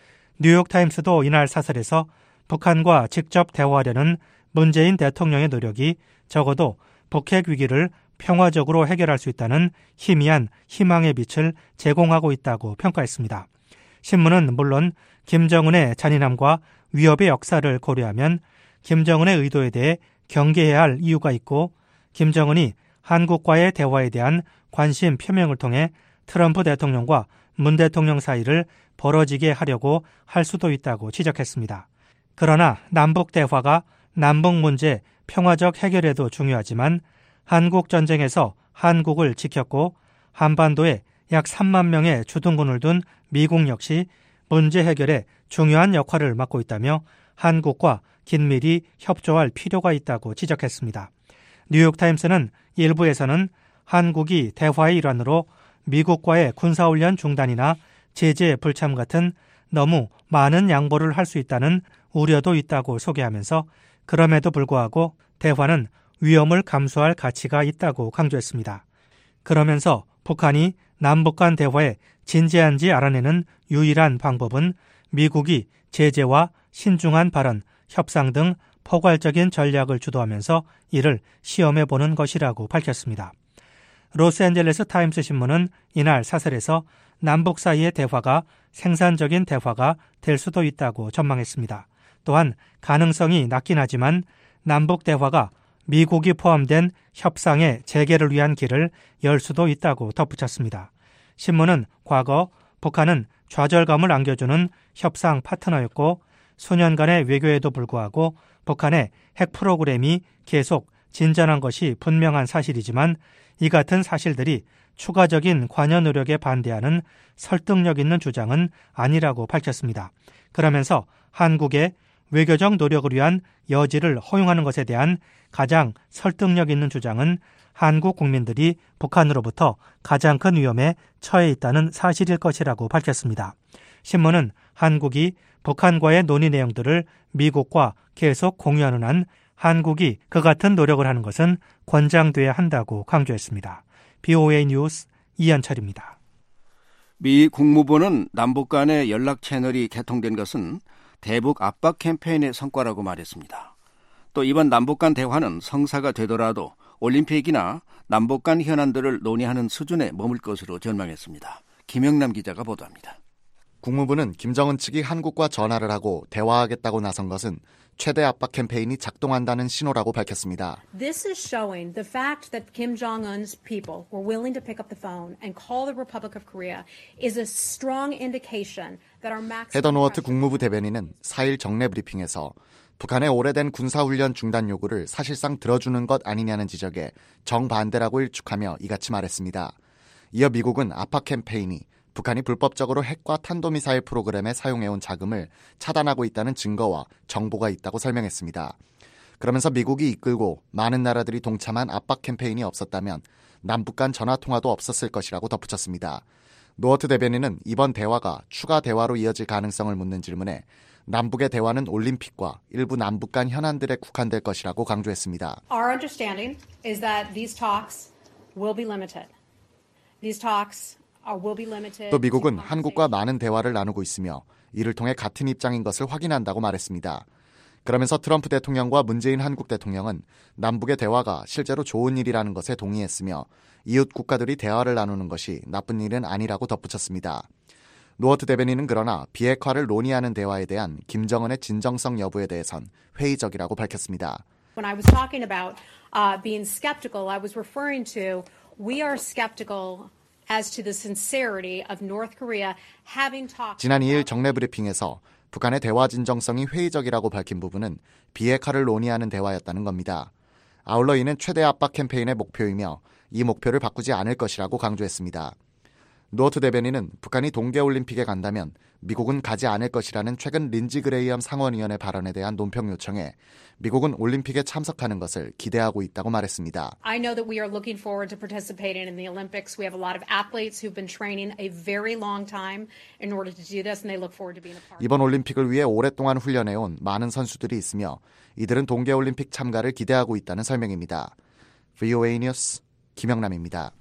뉴욕타임스도 이날 사설에서 북한과 직접 대화하려는 문재인 대통령의 노력이 적어도 북핵 위기를 평화적으로 해결할 수 있다는 희미한 희망의 빛을 제공하고 있다고 평가했습니다. 신문은 물론 김정은의 잔인함과 위협의 역사를 고려하면 김정은의 의도에 대해 경계해야 할 이유가 있고 김정은이 한국과의 대화에 대한 관심 표명을 통해 트럼프 대통령과 문 대통령 사이를 벌어지게 하려고 할 수도 있다고 지적했습니다. 그러나 남북 대화가 남북 문제 평화적 해결에도 중요하지만 한국 전쟁에서 한국을 지켰고 한반도에 약 삼만 명의 주둔군을 둔 미국 역시 문제 해결에 중요한 역할을 맡고 있다며 한국과 긴밀히 협조할 필요가 있다고 지적했습니다. 뉴욕타임스는 일부에서는 한국이 대화의 일환으로 미국과의 군사훈련 중단이나 제재 불참 같은 너무 많은 양보를 할 수 있다는 우려도 있다고 소개하면서 그럼에도 불구하고 대화는 위험을 감수할 가치가 있다고 강조했습니다. 그러면서 북한이 남북 간 대화에 진지한지 알아내는 유일한 방법은 미국이 제재와 신중한 발언, 협상 등 포괄적인 전략을 주도하면서 이를 시험해보는 것이라고 밝혔습니다. 로스앤젤레스 타임스 신문은 이날 사설에서 남북 사이의 대화가 생산적인 대화가 될 수도 있다고 전망했습니다. 또한 가능성이 낮긴 하지만 남북 대화가 미국이 포함된 협상의 재개를 위한 길을 열 수도 있다고 덧붙였습니다. 신문은 과거 북한은 좌절감을 안겨주는 협상 파트너였고 수년간의 외교에도 불구하고 북한의 핵 프로그램이 계속 진전한 것이 분명한 사실이지만 이 같은 사실들이 추가적인 관여 노력에 반대하는 설득력 있는 주장은 아니라고 밝혔습니다. 그러면서 한국의 외교적 노력을 위한 여지를 허용하는 것에 대한 가장 설득력 있는 주장은 한국 국민들이 북한으로부터 가장 큰 위험에 처해 있다는 사실일 것이라고 밝혔습니다. 신문은 한국이 북한과의 논의 내용들을 미국과 계속 공유하는 한 한국이 그 같은 노력을 하는 것은 권장돼야 한다고 강조했습니다. 비오에이 뉴스 이현철입니다. 미 국무부는 남북 간의 연락 채널이 개통된 것은 대북 압박 캠페인의 성과라고 말했습니다. 또 이번 남북 간 대화는 성사가 되더라도 올림픽이나 남북 간 현안들을 논의하는 수준에 머물 것으로 전망했습니다. 김영남 기자가 보도합니다. 국무부는 김정은 측이 한국과 전화를 하고 대화하겠다고 나선 것은 최대 압박 캠페인이 작동한다는 신호라고 밝혔습니다. This is showing the fact that Kim Jong-un's people were willing to pick up the phone and call the Republic of Korea is a strong indication that our maximum 헤더 노어트 국무부 대변인은 사 일 정례 브리핑에서 북한의 오래된 군사훈련 중단 요구를 사실상 들어주는 것 아니냐는 지적에 정반대라고 일축하며 이같이 말했습니다. 이어 미국은 압박 캠페인이 북한이 불법적으로 핵과 탄도미사일 프로그램에 사용해온 자금을 차단하고 있다는 증거와 정보가 있다고 설명했습니다. 그러면서 미국이 이끌고 많은 나라들이 동참한 압박 캠페인이 없었다면 남북 간 전화통화도 없었을 것이라고 덧붙였습니다. 노어트 대변인은 이번 대화가 추가 대화로 이어질 가능성을 묻는 질문에 남북의 대화는 올림픽과 일부 남북 간 현안들에 국한될 것이라고 강조했습니다. Our understanding is that these talks will be limited. These talks 또 미국은 한국과 많은 대화를 나누고 있으며 이를 통해 같은 입장인 것을 확인한다고 말했습니다. 그러면서 트럼프 대통령과 문재인 한국 대통령은 남북의 대화가 실제로 좋은 일이라는 것에 동의했으며 이웃 국가들이 대화를 나누는 것이 나쁜 일은 아니라고 덧붙였습니다. 노어트 대변인은 그러나 비핵화를 논의하는 대화에 대한 김정은의 진정성 여부에 대해선 회의적이라고 밝혔습니다. When I was talking about uh, being skeptical, I was referring to we are skeptical as to the sincerity of North Korea having talked. 지난 이 일 정례 브리핑에서 북한의 대화 진정성이 회의적이라고 밝힌 부분은 비핵화를 논의하는 대화였다는 겁니다. 아울러 이는 최대 압박 캠페인의 목표이며 이 목표를 바꾸지 않을 것이라고 강조했습니다. 노어트 대변인은 북한이 동계올림픽에 간다면 미국은 가지 않을 것이라는 최근 린지 그레이엄 상원의원의 발언에 대한 논평 요청에 미국은 올림픽에 참석하는 것을 기대하고 있다고 말했습니다. I know that we are looking forward to participating in the Olympics. We have a lot of athletes who've been training a very long time in order to do this, and they look forward to being a part. 이번 올림픽을 위해 오랫동안 훈련해온 많은 선수들이 있으며 이들은 동계올림픽 참가를 기대하고 있다는 설명입니다. 브이오에이 뉴스 김영남입니다.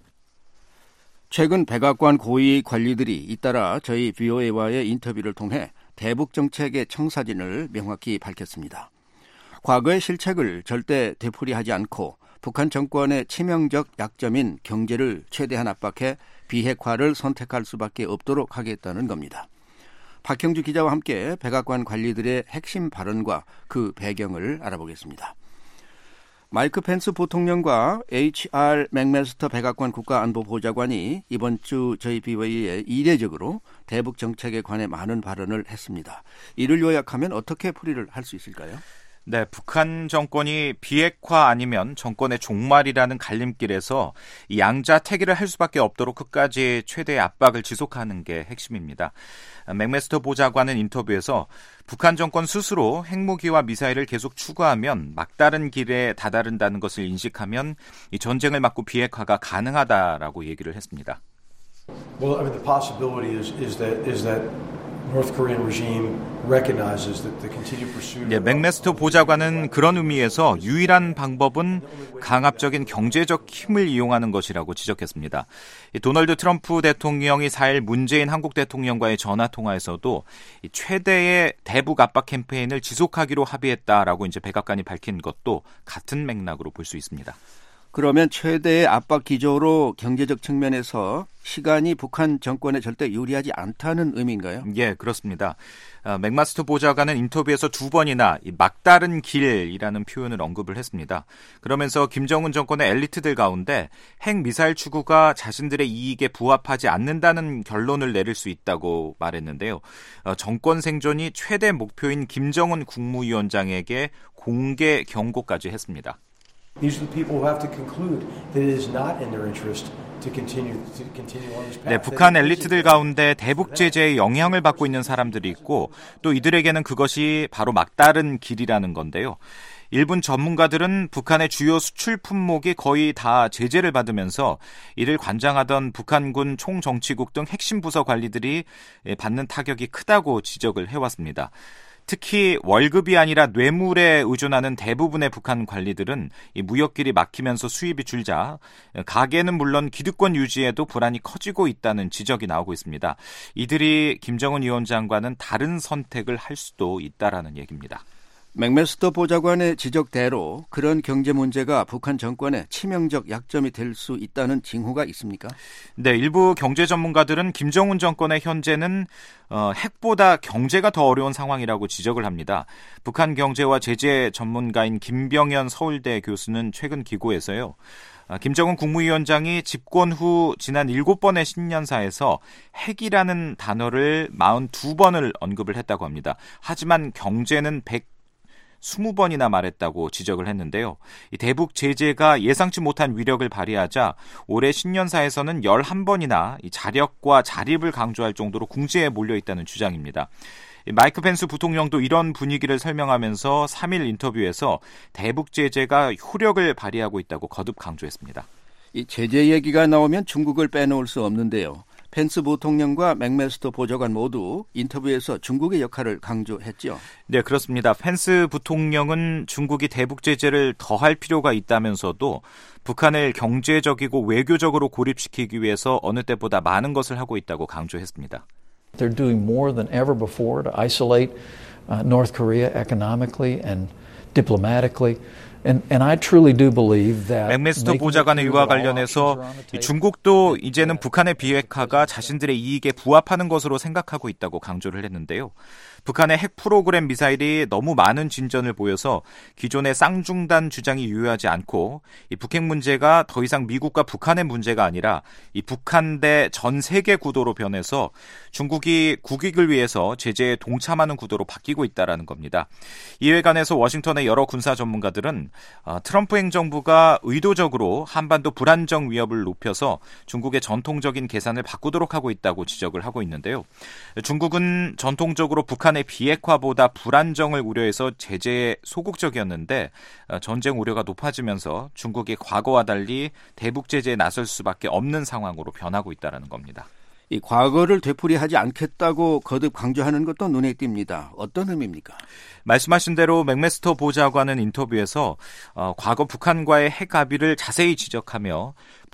최근 백악관 고위 관리들이 잇따라 저희 브이오에이와의 인터뷰를 통해 대북 정책의 청사진을 명확히 밝혔습니다. 과거의 실책을 절대 되풀이하지 않고 북한 정권의 치명적 약점인 경제를 최대한 압박해 비핵화를 선택할 수밖에 없도록 하겠다는 겁니다. 박형주 기자와 함께 백악관 관리들의 핵심 발언과 그 배경을 알아보겠습니다. 마이크 펜스 부통령과 에이치알 맥메스터 백악관 국가안보보좌관이 이번 주 저희 브이오에이에 이례적으로 대북 정책에 관해 많은 발언을 했습니다. 이를 요약하면 어떻게 풀이를 할 수 있을까요? 네, 북한 정권이 비핵화 아니면 정권의 종말이라는 갈림길에서 이 양자택일을 할 수밖에 없도록 끝까지 최대의 압박을 지속하는 게 핵심입니다. 맥메스터 보좌관은 인터뷰에서 북한 정권 스스로 핵무기와 미사일을 계속 추구하면 막다른 길에 다다른다는 것을 인식하면 이 전쟁을 막고 비핵화가 가능하다라고 얘기를 했습니다. Well, I mean, the possibility is is that is that North Korean regime recognizes that the continued pursuit. 네, 맥메스터 보좌관은 그런 의미에서 유일한 방법은 강압적인 경제적 힘을 이용하는 것이라고 지적했습니다. 도널드 트럼프 대통령이 사 일 문재인 한국 대통령과의 전화 통화에서도 최대의 대북 압박 캠페인을 지속하기로 합의했다라고 이제 백악관이 밝힌 것도 같은 맥락으로 볼 수 있습니다. 그러면 최대의 압박 기조로 경제적 측면에서 시간이 북한 정권에 절대 유리하지 않다는 의미인가요? 예, 그렇습니다. 어, 맥마스터 보좌관은 인터뷰에서 두 번이나 이 막다른 길이라는 표현을 언급을 했습니다. 그러면서 김정은 정권의 엘리트들 가운데 핵미사일 추구가 자신들의 이익에 부합하지 않는다는 결론을 내릴 수 있다고 말했는데요. 어, 정권 생존이 최대 목표인 김정은 국무위원장에게 공개 경고까지 했습니다. These are the people who have to conclude that it is not in their interest to continue to continue on this path. 네, 북한 엘리트들 가운데 대북 제재에 영향을 받고 있는 사람들이 있고 또 이들에게는 그것이 바로 막다른 길이라는 건데요. 일본 전문가들은 북한의 주요 수출 품목이 거의 다 제재를 받으면서 이를 관장하던 북한군 총정치국 등 핵심 부서 관리들이 받는 타격이 크다고 지적을 해왔습니다. 특히 월급이 아니라 뇌물에 의존하는 대부분의 북한 관리들은 이 무역길이 막히면서 수입이 줄자 가계는 물론 기득권 유지에도 불안이 커지고 있다는 지적이 나오고 있습니다. 이들이 김정은 위원장과는 다른 선택을 할 수도 있다라는 얘기입니다. 맥메스터 보좌관의 지적대로 그런 경제 문제가 북한 정권의 치명적 약점이 될 수 있다는 징후가 있습니까? 네, 일부 경제 전문가들은 김정은 정권의 현재는 어, 핵보다 경제가 더 어려운 상황이라고 지적을 합니다. 북한 경제와 제재 전문가인 김병현 서울대 교수는 최근 기고에서요. 김정은 국무위원장이 집권 후 지난 일곱 번의 신년사에서 핵이라는 단어를 사십이 번을 언급을 했다고 합니다. 하지만 경제는 백이십 번이나 말했다고 지적을 했는데요. 이 대북 제재가 예상치 못한 위력을 발휘하자 올해 신년사에서는 십일 번이나 이 자력과 자립을 강조할 정도로 궁지에 몰려있다는 주장입니다. 마이크 펜스 부통령도 이런 분위기를 설명하면서 삼 일 인터뷰에서 대북 제재가 효력을 발휘하고 있다고 거듭 강조했습니다. 이 제재 얘기가 나오면 중국을 빼놓을 수 없는데요. 펜스 부통령과 맥메스터 보좌관 모두 인터뷰에서 중국의 역할을 강조했죠. 네, 그렇습니다. 펜스 부통령은 중국이 대북 제재를 더할 필요가 있다면서도 북한을 경제적이고 외교적으로 고립시키기 위해서 어느 때보다 많은 것을 하고 있다고 강조했습니다. They're doing more than ever before to isolate uh, North Korea economically and diplomatically. And, and I truly do believe that 맥메스터 보좌관의 일과 관련해서 중국도 이제는 북한의 비핵화가 자신들의 이익에 부합하는 것으로 생각하고 있다고 강조를 했는데요. 북한의 핵 프로그램 미사일이 너무 많은 진전을 보여서 기존의 쌍중단 주장이 유효하지 않고 이 북핵 문제가 더 이상 미국과 북한의 문제가 아니라 이 북한 대 전 세계 구도로 변해서 중국이 국익을 위해서 제재에 동참하는 구도로 바뀌고 있다는 겁니다. 이에 관해서 워싱턴의 여러 군사 전문가들은 트럼프 행정부가 의도적으로 한반도 불안정 위협을 높여서 중국의 전통적인 계산을 바꾸도록 하고 있다고 지적을 하고 있는데요. 중국은 전통적으로 북한의 비핵화보다 불안정을 우려해서 제재에 소극적이었는데 전쟁 우려가 높아지면서 중국이 과거와 달리 대북 제재에 나설 수밖에 없는 상황으로 변하고 있다는 겁니다. 이 과거를 되풀이하지 않겠다고 거듭 강조하는 것도 눈에 띕니다. 어떤 의미입니까? 말씀하신 대로 맥메스터 보좌관은 인터뷰에서 어, 과거 북한과의 핵 합의를 자세히 지적하며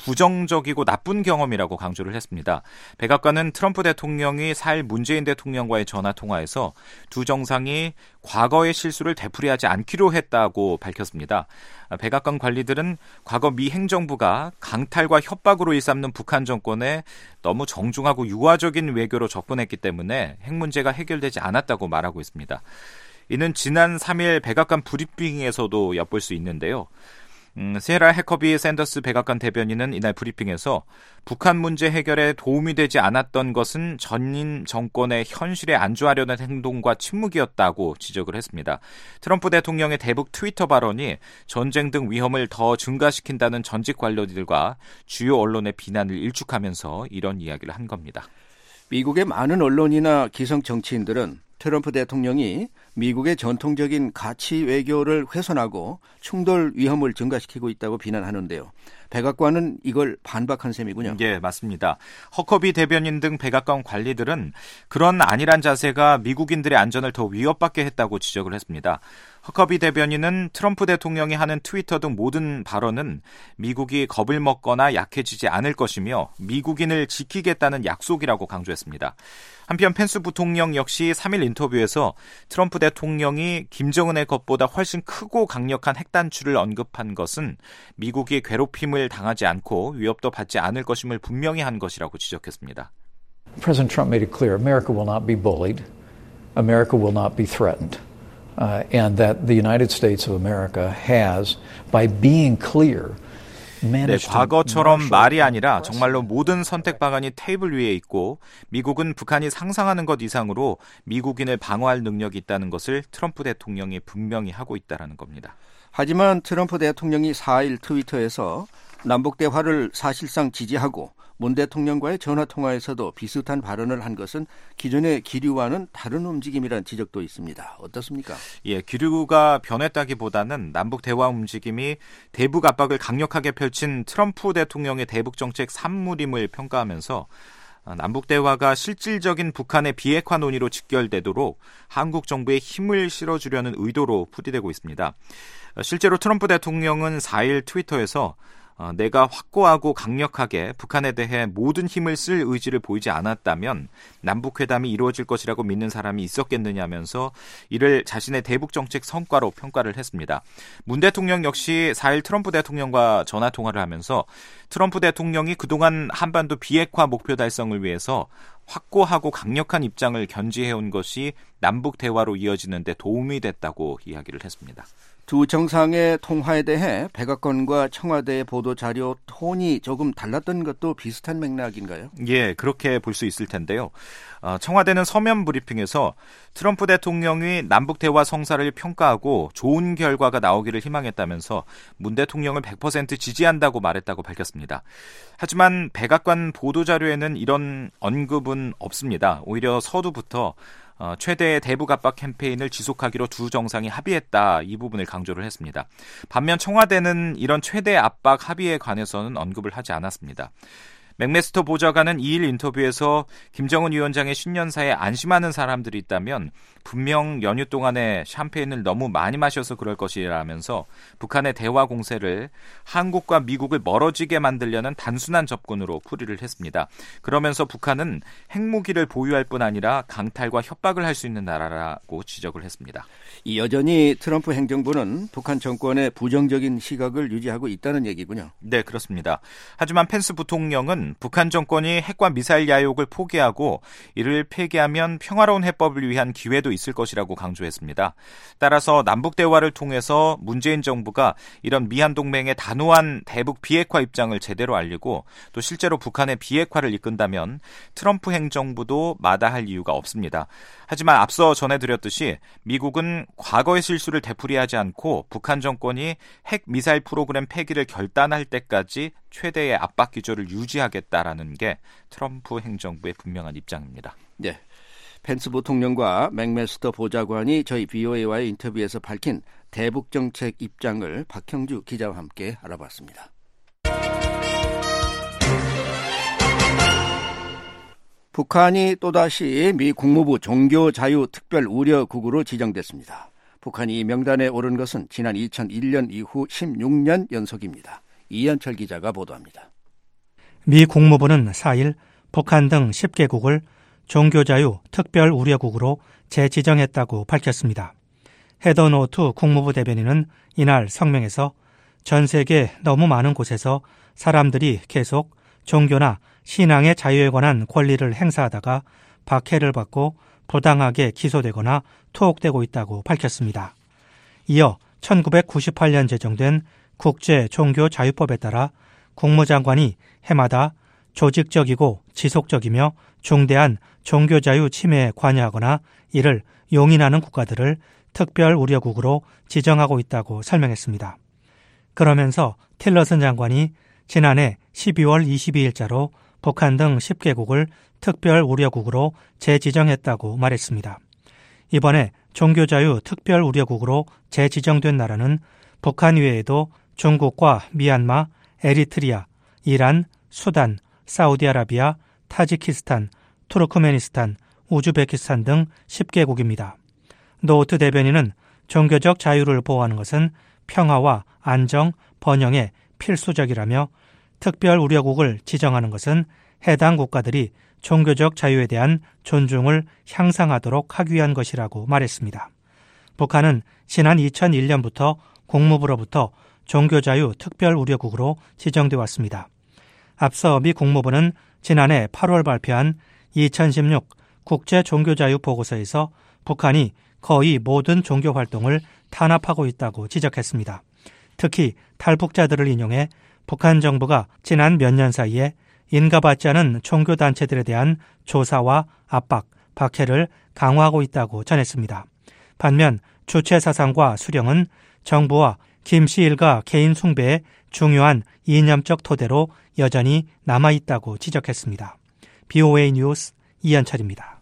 부정적이고 나쁜 경험이라고 강조를 했습니다. 백악관은 트럼프 대통령이 사 일 문재인 대통령과의 전화통화에서 두 정상이 과거의 실수를 되풀이하지 않기로 했다고 밝혔습니다. 백악관 관리들은 과거 미 행정부가 강탈과 협박으로 일삼는 북한 정권에 너무 정중하고 유화적인 외교로 접근했기 때문에 핵 문제가 해결되지 않았다고 말하고 있습니다. 이는 지난 삼 일 백악관 브리핑에서도 엿볼 수 있는데요. 음, 세라 해커비 샌더스 백악관 대변인은 이날 브리핑에서 북한 문제 해결에 도움이 되지 않았던 것은 전임 정권의 현실에 안주하려는 행동과 침묵이었다고 지적을 했습니다. 트럼프 대통령의 대북 트위터 발언이 전쟁 등 위험을 더 증가시킨다는 전직 관료들과 주요 언론의 비난을 일축하면서 이런 이야기를 한 겁니다. 미국의 많은 언론이나 기성 정치인들은 트럼프 대통령이 미국의 전통적인 가치 외교를 훼손하고 충돌 위험을 증가시키고 있다고 비난하는데요. 백악관은 이걸 반박한 셈이군요. 예, 맞습니다. 허커비 대변인 등 백악관 관리들은 그런 안일한 자세가 미국인들의 안전을 더 위협받게 했다고 지적을 했습니다. 허커비 대변인은 트럼프 대통령이 하는 트위터 등 모든 발언은 미국이 겁을 먹거나 약해지지 않을 것이며 미국인을 지키겠다는 약속이라고 강조했습니다. 한편 펜스 부통령 역시 삼 일 인터뷰에서 트럼프 대통령이 김정은의 것보다 훨씬 크고 강력한 핵단추를 언급한 것은 미국이 괴롭힘을 당하지 않고 위협도 받지 않을 것임을 분명히 한 것이라고 지적했습니다. President Trump made it clear America will not be bullied. America will not be threatened. Uh, and that the United States of America has, by being clear, 네, 과거처럼 말이 아니라 정말로 모든 선택 방안이 테이블 위에 있고 미국은 북한이 상상하는 것 이상으로 미국인을 방어할 능력이 있다는 것을 트럼프 대통령이 분명히 하고 있다는 겁니다. 하지만 트럼프 대통령이 사 일 트위터에서 남북 대화를 사실상 지지하고 문 대통령과의 전화통화에서도 비슷한 발언을 한 것은 기존의 기류와는 다른 움직임이라는 지적도 있습니다. 어떻습니까? 예, 기류가 변했다기보다는 남북 대화 움직임이 대북 압박을 강력하게 펼친 트럼프 대통령의 대북 정책 산물임을 평가하면서 남북 대화가 실질적인 북한의 비핵화 논의로 직결되도록 한국 정부에 힘을 실어주려는 의도로 풀이되고 있습니다. 실제로 트럼프 대통령은 사 일 트위터에서 어, 내가 확고하고 강력하게 북한에 대해 모든 힘을 쓸 의지를 보이지 않았다면 남북회담이 이루어질 것이라고 믿는 사람이 있었겠느냐면서 이를 자신의 대북 정책 성과로 평가를 했습니다. 문 대통령 역시 사 일 트럼프 대통령과 전화 통화를 하면서 트럼프 대통령이 그동안 한반도 비핵화 목표 달성을 위해서 확고하고 강력한 입장을 견지해온 것이 남북 대화로 이어지는 데 도움이 됐다고 이야기를 했습니다. 두 정상의 통화에 대해 백악관과 청와대의 보도자료 톤이 조금 달랐던 것도 비슷한 맥락인가요? 예, 그렇게 볼 수 있을 텐데요. 어, 청와대는 서면 브리핑에서 트럼프 대통령이 남북 대화 성사를 평가하고 좋은 결과가 나오기를 희망했다면서 문 대통령을 백 퍼센트 지지한다고 말했다고 밝혔습니다. 하지만 백악관 보도자료에는 이런 언급은 없습니다. 오히려 서두부터 어, 최대의 대북 압박 캠페인을 지속하기로 두 정상이 합의했다, 이 부분을 강조를 했습니다. 반면 청와대는 이런 최대 압박 합의에 관해서는 언급을 하지 않았습니다. 맥메스터 보좌관은 이 일 인터뷰에서 김정은 위원장의 신년사에 안심하는 사람들이 있다면 분명 연휴 동안에 샴페인을 너무 많이 마셔서 그럴 것이라면서 북한의 대화 공세를 한국과 미국을 멀어지게 만들려는 단순한 접근으로 풀이를 했습니다. 그러면서 북한은 핵무기를 보유할 뿐 아니라 강탈과 협박을 할 수 있는 나라라고 지적을 했습니다. 여전히 트럼프 행정부는 북한 정권의 부정적인 시각을 유지하고 있다는 얘기군요. 네, 그렇습니다. 하지만 펜스 부통령은 북한 정권이 핵과 미사일 야욕을 포기하고 이를 폐기하면 평화로운 해법을 위한 기회도 있을 것이라고 강조했습니다. 따라서 남북 대화를 통해서 문재인 정부가 이런 미한 동맹의 단호한 대북 비핵화 입장을 제대로 알리고 또 실제로 북한의 비핵화를 이끈다면 트럼프 행정부도 마다할 이유가 없습니다. 하지만 앞서 전해드렸듯이 미국은 과거의 실수를 되풀이하지 않고 북한 정권이 핵 미사일 프로그램 폐기를 결단할 때까지 최대의 압박 기조를 유지하겠다라는 게 트럼프 행정부의 분명한 입장입니다. 네, 펜스 부통령과 맥메스터 보좌관이 저희 비오에이와의 인터뷰에서 밝힌 대북 정책 입장을 박형주 기자와 함께 알아봤습니다. 북한이 또다시 미 국무부 종교자유특별우려국으로 지정됐습니다. 북한이 이 명단에 오른 것은 지난 이천일 년 이후 십육 년 연속입니다. 이현철 기자가 보도합니다. 미 국무부는 사 일 북한 등 십 개국을 종교자유 특별우려국으로 재지정했다고 밝혔습니다. 헤더노트 국무부 대변인은 이날 성명에서 전 세계 너무 많은 곳에서 사람들이 계속 종교나 신앙의 자유에 관한 권리를 행사하다가 박해를 받고 부당하게 기소되거나 투옥되고 있다고 밝혔습니다. 이어 천구백구십팔 년 제정된 국제종교자유법에 따라 국무장관이 해마다 조직적이고 지속적이며 중대한 종교자유 침해에 관여하거나 이를 용인하는 국가들을 특별우려국으로 지정하고 있다고 설명했습니다. 그러면서 틸러슨 장관이 지난해 십이월 이십이일자로 북한 등 십 개국을 특별우려국으로 재지정했다고 말했습니다. 이번에 종교자유 특별우려국으로 재지정된 나라는 북한 외에도 중국과 미얀마, 에리트리아, 이란, 수단, 사우디아라비아, 타지키스탄, 투르크메니스탄, 우즈베키스탄 등 십 개국입니다. 노트 대변인은 종교적 자유를 보호하는 것은 평화와 안정, 번영에 필수적이라며 특별우려국을 지정하는 것은 해당 국가들이 종교적 자유에 대한 존중을 향상하도록 하기 위한 것이라고 말했습니다. 북한은 지난 이천일 년부터 국무부로부터 종교자유 특별우려국으로 지정돼 왔습니다. 앞서 미 국무부는 지난해 팔월 발표한 이천십육 국제종교자유 보고서에서 북한이 거의 모든 종교 활동을 탄압하고 있다고 지적했습니다. 특히 탈북자들을 인용해 북한 정부가 지난 몇 년 사이에 인가받지 않은 종교단체들에 대한 조사와 압박, 박해를 강화하고 있다고 전했습니다. 반면 주체사상과 수령은 정부와 김씨 일가 개인 숭배의 중요한 이념적 토대로 여전히 남아있다고 지적했습니다. 비오에이 뉴스 이현철입니다.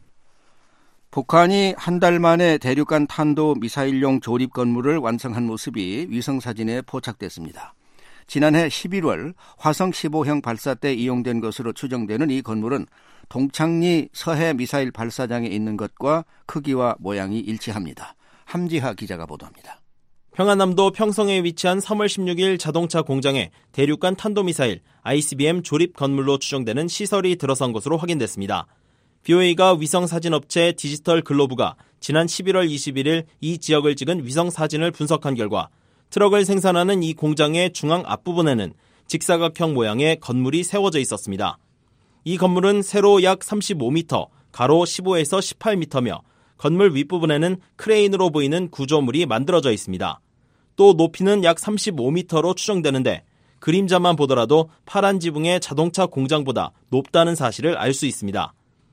북한이 한 달 만에 대륙간 탄도 미사일용 조립 건물을 완성한 모습이 위성사진에 포착됐습니다. 지난해 십일월 화성 십오형 발사 때 이용된 것으로 추정되는 이 건물은 동창리 서해 미사일 발사장에 있는 것과 크기와 모양이 일치합니다. 함지하 기자가 보도합니다. 평안남도 평성에 위치한 삼월 십육일 자동차 공장에 대륙간 탄도미사일 아이씨비엠 조립 건물로 추정되는 시설이 들어선 것으로 확인됐습니다. 비오에이가 위성사진업체 디지털 글로브가 지난 십일월 이십일일 이 지역을 찍은 위성사진을 분석한 결과 트럭을 생산하는 이 공장의 중앙 앞부분에는 직사각형 모양의 건물이 세워져 있었습니다. 이 건물은 세로 약 삼십오 미터, 가로 십오에서 십팔 미터며 건물 윗부분에는 크레인으로 보이는 구조물이 만들어져 있습니다. 또 높이는 약 삼십오 미터로 추정되는데 그림자만 보더라도 파란 지붕의 자동차 공장보다 높다는 사실을 알 수 있습니다.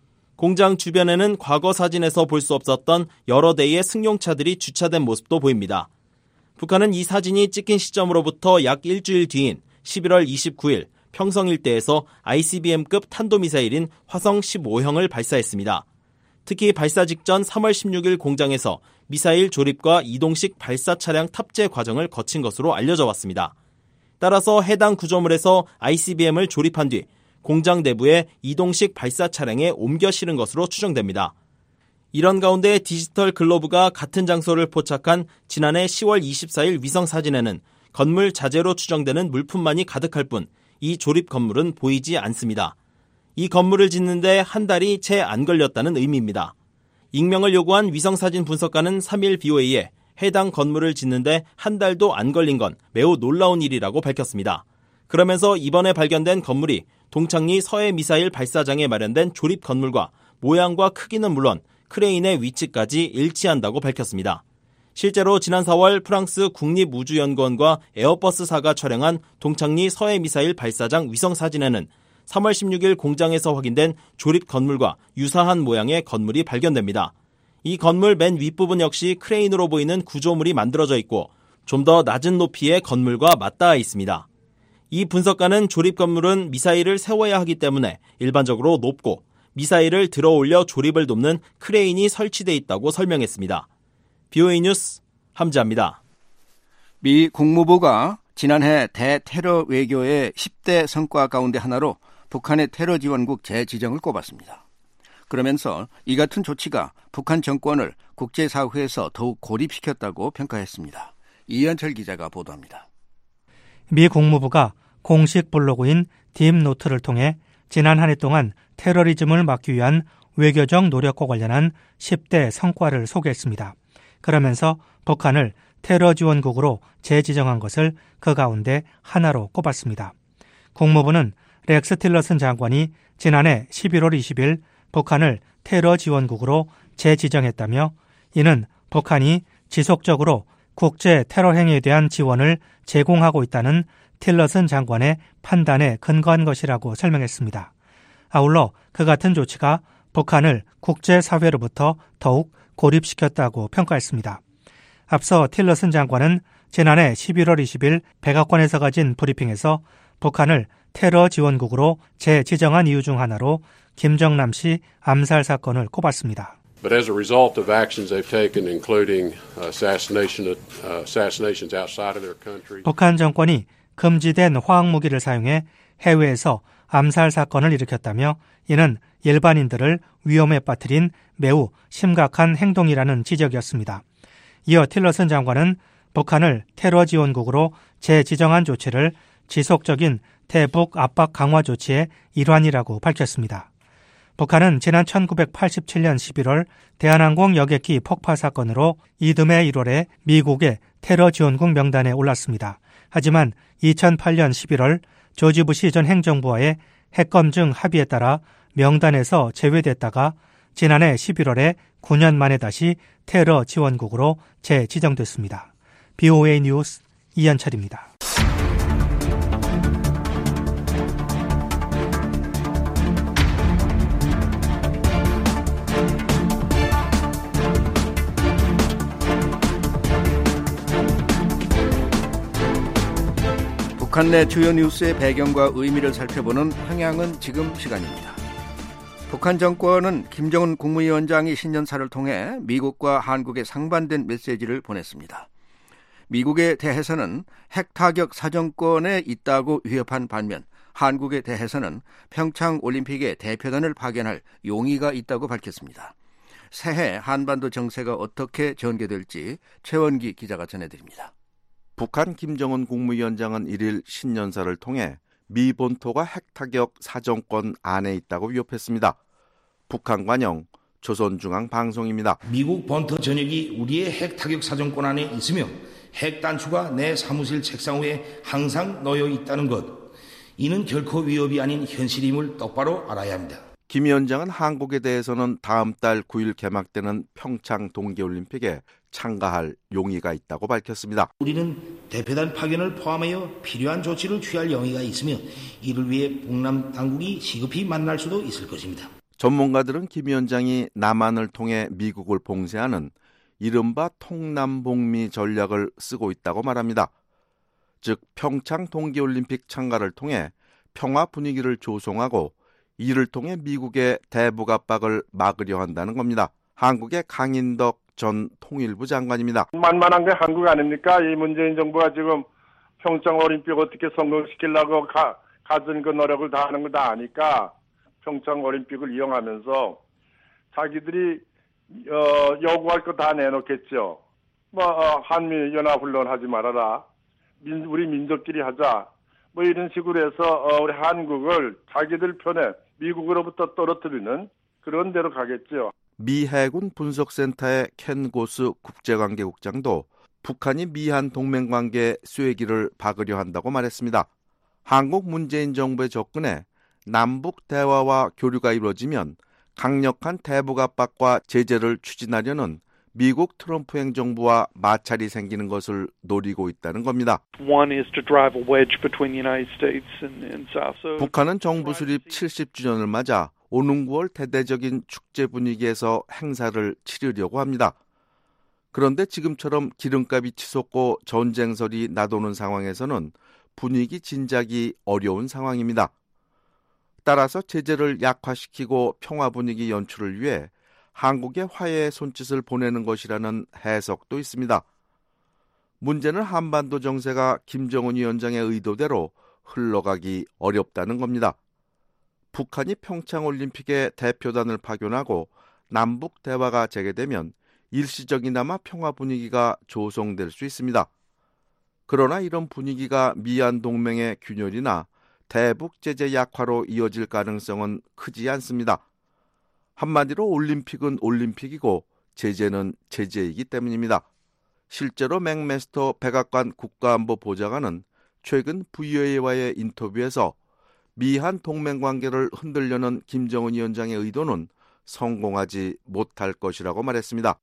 공장 주변에는 과거 사진에서 볼 수 없었던 여러 대의 승용차들이 주차된 모습도 보입니다. 북한은 이 사진이 찍힌 시점으로부터 약 일주일 뒤인 십일월 이십구일 평성 일대에서 아이씨비엠급 탄도미사일인 화성 십오형을 발사했습니다. 특히 발사 직전 삼월 십육일 공장에서 미사일 조립과 이동식 발사 차량 탑재 과정을 거친 것으로 알려져 왔습니다. 따라서 해당 구조물에서 아이씨비엠을 조립한 뒤 공장 내부에 이동식 발사 차량에 옮겨 실은 것으로 추정됩니다. 이런 가운데 디지털 글로브가 같은 장소를 포착한 지난해 시월 이십사일 위성 사진에는 건물 자재로 추정되는 물품만이 가득할 뿐 이 조립 건물은 보이지 않습니다. 이 건물을 짓는데 한 달이 채 안 걸렸다는 의미입니다. 익명을 요구한 위성사진 분석가는 삼일 비오에이에 해당 건물을 짓는데 한 달도 안 걸린 건 매우 놀라운 일이라고 밝혔습니다. 그러면서 이번에 발견된 건물이 동창리 서해 미사일 발사장에 마련된 조립 건물과 모양과 크기는 물론 크레인의 위치까지 일치한다고 밝혔습니다. 실제로 지난 사월 프랑스 국립우주연구원과 에어버스사가 촬영한 동창리 서해 미사일 발사장 위성사진에는 삼월 십육일 공장에서 확인된 조립 건물과 유사한 모양의 건물이 발견됩니다. 이 건물 맨 윗부분 역시 크레인으로 보이는 구조물이 만들어져 있고 좀 더 낮은 높이의 건물과 맞닿아 있습니다. 이 분석가는 조립 건물은 미사일을 세워야 하기 때문에 일반적으로 높고 미사일을 들어올려 조립을 돕는 크레인이 설치돼 있다고 설명했습니다. 비오에이 뉴스 함지아입니다. 미 국무부가 지난해 대테러 외교의 십 대 성과 가운데 하나로 북한의 테러 지원국 재지정을 꼽았습니다. 그러면서 이 같은 조치가 북한 정권을 국제사회에서 더욱 고립시켰다고 평가했습니다. 이현철 기자가 보도합니다. 미 국무부가 공식 블로그인 딥노트를 통해 지난 한 해 동안 테러리즘을 막기 위한 외교적 노력과 관련한 십 대 성과를 소개했습니다. 그러면서 북한을 테러 지원국으로 재지정한 것을 그 가운데 하나로 꼽았습니다. 국무부는 렉스 틸러슨 장관이 지난해 십일월 이십일 북한을 테러 지원국으로 재지정했다며 이는 북한이 지속적으로 국제 테러 행위에 대한 지원을 제공하고 있다는 틸러슨 장관의 판단에 근거한 것이라고 설명했습니다. 아울러 그 같은 조치가 북한을 국제사회로부터 더욱 고립시켰다고 평가했습니다. 앞서 틸러슨 장관은 지난해 십일월 이십일 백악관에서 가진 브리핑에서 북한을 테러 지원국으로 재지정한 이유 중 하나로 김정남 씨 암살 사건을 꼽았습니다. But as a result of actions they've taken, including assassination, assassinations outside of their country. 북한 정권이 금지된 화학무기를 사용해 해외에서 암살 사건을 일으켰다며 이는 일반인들을 위험에 빠뜨린 매우 심각한 행동이라는 지적이었습니다. 이어 틸러슨 장관은 북한을 테러 지원국으로 재지정한 조치를 지속적인 대북 압박 강화 조치의 일환이라고 밝혔습니다. 북한은 지난 천구백팔십칠년 십일월 대한항공 여객기 폭파 사건으로 이듬해 일월에 미국의 테러 지원국 명단에 올랐습니다. 하지만 이천팔년 십일월 조지 부시 전 행정부와의 핵검증 합의에 따라 명단에서 제외됐다가 지난해 십일월에 구 년 만에 다시 테러 지원국으로 재지정됐습니다. 비오에이 뉴스 이현철입니다. 북한 내 주요 뉴스의 배경과 의미를 살펴보는 평양은 지금 시간입니다. 북한 정권은 김정은 국무위원장이 신년사를 통해 미국과 한국에 상반된 메시지를 보냈습니다. 미국에 대해서는 핵타격 사정권에 있다고 위협한 반면 한국에 대해서는 평창 올림픽에 대표단을 파견할 용의가 있다고 밝혔습니다. 새해 한반도 정세가 어떻게 전개될지 최원기 기자가 전해드립니다. 북한 김정은 국무위원장은 일일 신년사를 통해 미 본토가 핵타격 사정권 안에 있다고 위협했습니다. 북한 관영 조선중앙방송입니다. 미국 본토 전역이 우리의 핵타격 사정권 안에 있으며 핵 단추가 내 사무실 책상 위에 항상 놓여 있다는 것. 이는 결코 위협이 아닌 현실임을 똑바로 알아야 합니다. 김 위원장은 한국에 대해서는 다음 달 구일 개막되는 평창 동계올림픽에 참가할 용의가 있다고 밝혔습니다. 우리는 대표단 파견을 포함하여 필요한 조치를 취할 용의가 있으며 이를 위해 북남 당국이 시급히 만날 수도 있을 것입니다. 전문가들은 김 위원장이 남한을 통해 미국을 봉쇄하는 이른바 통남봉미 전략을 쓰고 있다고 말합니다. 즉 평창 동계올림픽 참가를 통해 평화 분위기를 조성하고 이를 통해 미국의 대북 압박을 막으려 한다는 겁니다. 한국의 강인덕 전 통일부 장관입니다. 만만한 게 한국 아닙니까? 이 문재인 정부가 지금 평창 올림픽 어떻게 성공시키려고 가, 가진 그 노력을 다하는 거 다 아니까 평창 올림픽을 이용하면서 자기들이 어, 요구할 거 다 내놓겠죠. 뭐 어, 한미 연합훈련 하지 말아라. 민, 우리 민족끼리 하자. 뭐 이런 식으로 해서 어, 우리 한국을 자기들 편에 미국으로부터 떨어뜨리는 그런 데로 가겠죠. 미 해군 분석센터의 켄 고스 국제관계국장도 북한이 미한 동맹관계 쐐기를 박으려 한다고 말했습니다. 한국 문재인 정부의 접근에 남북 대화와 교류가 이루어지면 강력한 대북 압박과 제재를 추진하려는 미국 트럼프 행정부와 마찰이 생기는 것을 노리고 있다는 겁니다. 북한은 정부 수립 칠십 주년을 맞아 오는 구월 대대적인 축제 분위기에서 행사를 치르려고 합니다. 그런데 지금처럼 기름값이 치솟고 전쟁설이 나도는 상황에서는 분위기 진작이 어려운 상황입니다. 따라서 제재를 약화시키고 평화 분위기 연출을 위해 한국에 화해의 손짓을 보내는 것이라는 해석도 있습니다. 문제는 한반도 정세가 김정은 위원장의 의도대로 흘러가기 어렵다는 겁니다. 북한이 평창올림픽에 대표단을 파견하고 남북 대화가 재개되면 일시적이나마 평화 분위기가 조성될 수 있습니다. 그러나 이런 분위기가 미한 동맹의 균열이나 대북 제재 약화로 이어질 가능성은 크지 않습니다. 한마디로 올림픽은 올림픽이고 제재는 제재이기 때문입니다. 실제로 맥메스터 백악관 국가안보 보좌관은 최근 브이오에이와의 인터뷰에서 미한 동맹관계를 흔들려는 김정은 위원장의 의도는 성공하지 못할 것이라고 말했습니다.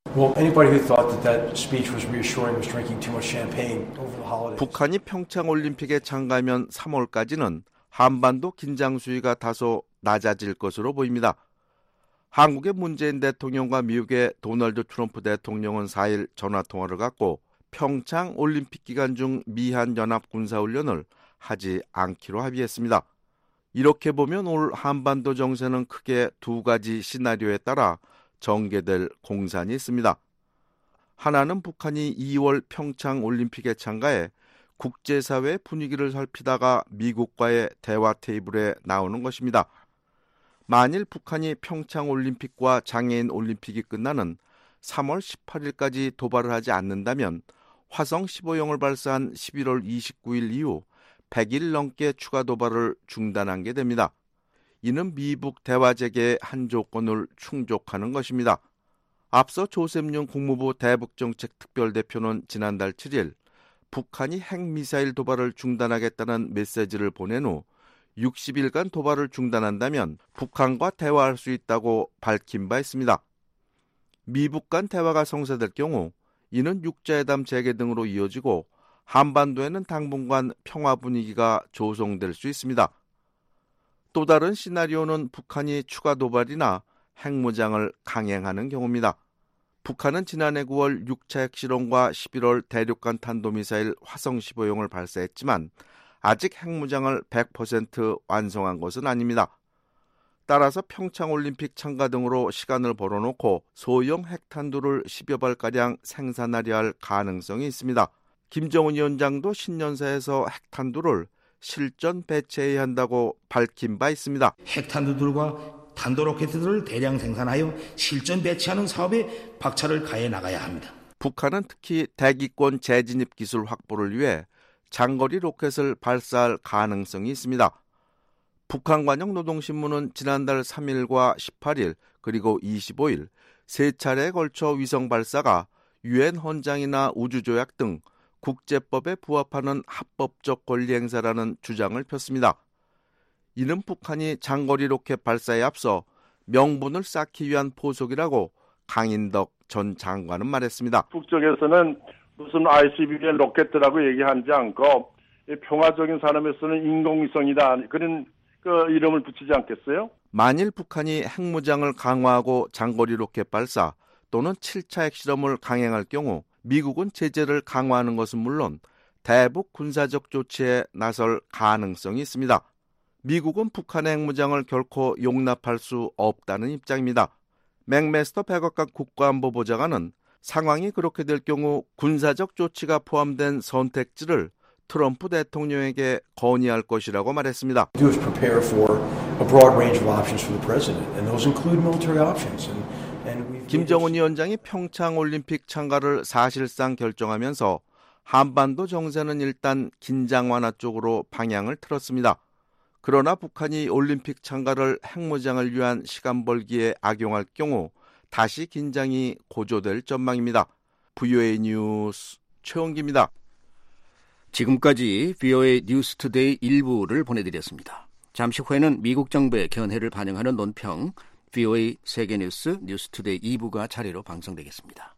북한이 평창올림픽에 참가하면 삼월까지는 한반도 긴장 수위가 다소 낮아질 것으로 보입니다. 한국의 문재인 대통령과 미국의 도널드 트럼프 대통령은 사일 전화통화를 갖고 평창 올림픽 기간 중 미한 연합 군사훈련을 하지 않기로 합의했습니다. 이렇게 보면 올 한반도 정세는 크게 두 가지 시나리오에 따라 전개될 공산이 있습니다. 하나는 북한이 이월 평창 올림픽에 참가해 국제사회의 분위기를 살피다가 미국과의 대화 테이블에 나오는 것입니다. 만일 북한이 평창 올림픽과 장애인 올림픽이 끝나는 삼월 십팔일까지 도발을 하지 않는다면 화성 십오형을 발사한 십일월 이십구일 이후 백일 넘게 추가 도발을 중단한 게 됩니다. 이는 미북 대화 재개의 한 조건을 충족하는 것입니다. 앞서 조셉윤 국무부 대북정책 특별대표는 지난달 칠일 북한이 핵미사일 도발을 중단하겠다는 메시지를 보낸 후 육십일간 도발을 중단한다면 북한과 대화할 수 있다고 밝힌 바 있습니다. 미북 간 대화가 성사될 경우 이는 육자회담 재개 등으로 이어지고 한반도에는 당분간 평화 분위기가 조성될 수 있습니다. 또 다른 시나리오는 북한이 추가 도발이나 핵무장을 강행하는 경우입니다. 북한은 지난해 구월 육차 핵실험과 십일월 대륙간 탄도미사일 화성 십오형을 발사했지만 아직 핵무장을 백 퍼센트 완성한 것은 아닙니다. 따라서 평창올림픽 참가 등으로 시간을 벌어놓고 소형 핵탄두를 십여 발가량 생산하려 할 가능성이 있습니다. 김정은 위원장도 신년사에서 핵탄두를 실전 배치해야 한다고 밝힌 바 있습니다. 핵탄두들과 탄도로켓들을 대량 생산하여 실전 배치하는 사업에 박차를 가해 나가야 합니다. 북한은 특히 대기권 재진입 기술 확보를 위해 장거리 로켓을 발사할 가능성이 있습니다. 북한관영 노동신문은 지난달 삼 일과 십팔 일 그리고 이십오 일 세 차례에 걸쳐 위성 발사가 유엔 헌장이나 우주조약 등 국제법에 부합하는 합법적 권리 행사라는 주장을 폈습니다. 이는 북한이 장거리 로켓 발사에 앞서 명분을 쌓기 위한 포석이라고 강인덕 전 장관은 말했습니다. 북쪽에서는 무슨 아이씨비엠 로켓들하고 얘기하지 않고 평화적인 산업에 쓰는 인공위성이다. 그런 그 이름을 붙이지 않겠어요? 만일 북한이 핵무장을 강화하고 장거리 로켓 발사 또는 칠 차 핵실험을 강행할 경우 미국은 제재를 강화하는 것은 물론 대북 군사적 조치에 나설 가능성이 있습니다. 미국은 북한의 핵무장을 결코 용납할 수 없다는 입장입니다. 맥메스터 백악관 국가안보보좌관은 상황이 그렇게 될 경우 군사적 조치가 포함된 선택지를 트럼프 대통령에게 건의할 것이라고 말했습니다. 김정은 위원장이 평창올림픽 참가를 사실상 결정하면서 한반도 정세는 일단 긴장 완화 쪽으로 방향을 틀었습니다. 그러나 북한이 올림픽 참가를 핵무장을 위한 시간 벌기에 악용할 경우 다시 긴장이 고조될 전망입니다. 브이오에이 뉴스 최원기입니다. 지금까지 브이오에이 뉴스투데이 일부를 보내드렸습니다. 잠시 후에는 미국 정부의 견해를 반영하는 논평 브이오에이 세계뉴스 뉴스투데이 이 부가 차례로 방송되겠습니다.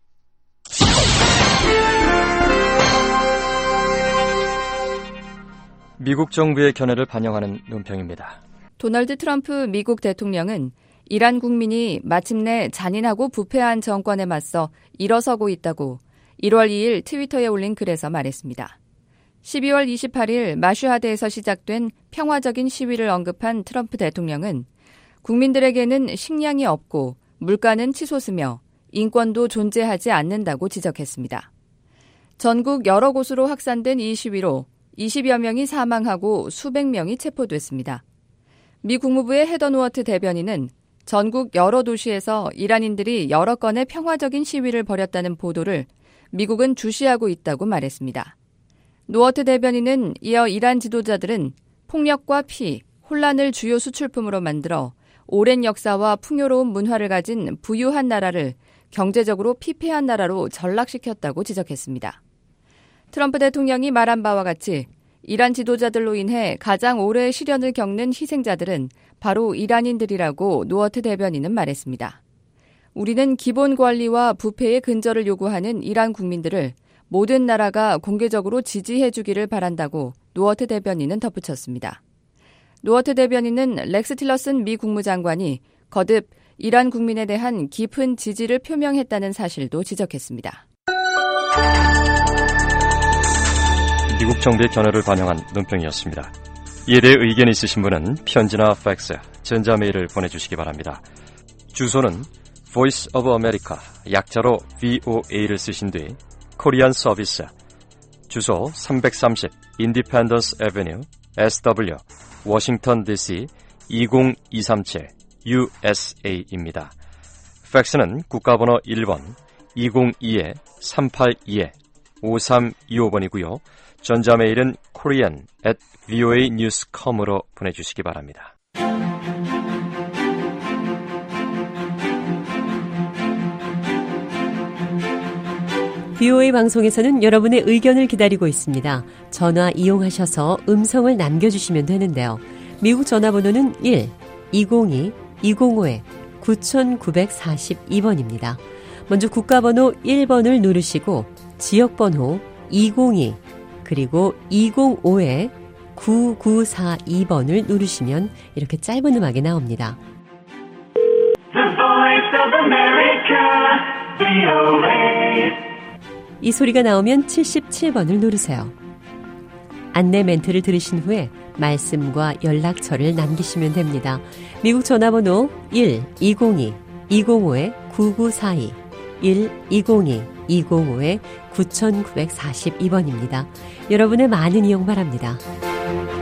미국 정부의 견해를 반영하는 논평입니다. 도널드 트럼프 미국 대통령은 이란 국민이 마침내 잔인하고 부패한 정권에 맞서 일어서고 있다고 일월 이 일 트위터에 올린 글에서 말했습니다. 십이월 이십팔 일 마슈하드에서 시작된 평화적인 시위를 언급한 트럼프 대통령은 국민들에게는 식량이 없고 물가는 치솟으며 인권도 존재하지 않는다고 지적했습니다. 전국 여러 곳으로 확산된 이 시위로 이십여 명이 사망하고 수백 명이 체포됐습니다. 미 국무부의 헤더 누어트 대변인은 전국 여러 도시에서 이란인들이 여러 건의 평화적인 시위를 벌였다는 보도를 미국은 주시하고 있다고 말했습니다. 누어트 대변인은 이어 이란 지도자들은 폭력과 피, 혼란을 주요 수출품으로 만들어 오랜 역사와 풍요로운 문화를 가진 부유한 나라를 경제적으로 피폐한 나라로 전락시켰다고 지적했습니다. 트럼프 대통령이 말한 바와 같이 이란 지도자들로 인해 가장 오래 시련을 겪는 희생자들은 바로 이란인들이라고 누어트 대변인은 말했습니다. 우리는 기본 권리와 부패의 근절을 요구하는 이란 국민들을 모든 나라가 공개적으로 지지해 주기를 바란다고 누어트 대변인은 덧붙였습니다. 누어트 대변인은 렉스 틸러슨 미 국무장관이 거듭 이란 국민에 대한 깊은 지지를 표명했다는 사실도 지적했습니다. 미국 정부의 견해를 반영한 논평이었습니다. 이에 대해 의견 있으신 분은 편지나 팩스, 전자메일을 보내주시기 바랍니다. 주소는 Voice of America, 약자로 브이오에이를 쓰신 뒤 코리안 서비스, 주소 삼백삼십 인디펜던스 애베뉴, 에스더블유, 워싱턴 디씨 이공이삼칠 유에스에이입니다. 팩스는 국가번호 일 번 이공이 삼팔이 오삼이오 번이고요. 전자메일은 korean at 브이오에이 뉴스 닷 컴으로 보내주시기 바랍니다. 브이오에이 방송에서는 여러분의 의견을 기다리고 있습니다. 전화 이용하셔서 음성을 남겨주시면 되는데요. 미국 전화번호는 일 이공이 이공오 구구사이 번입니다. 먼저 국가번호 일 번을 누르시고 지역번호 이공이 그리고 이공오 구구사이 번을 누르시면 이렇게 짧은 음악이 나옵니다. The Voice of America, 브이오에이 이 소리가 나오면 칠십칠 번을 누르세요. 안내 멘트를 들으신 후에 말씀과 연락처를 남기시면 됩니다. 미국 전화번호 일 이공이 이공오 구구사이 일 이공이 이공오 구구사이 번입니다. 여러분의 많은 이용 바랍니다.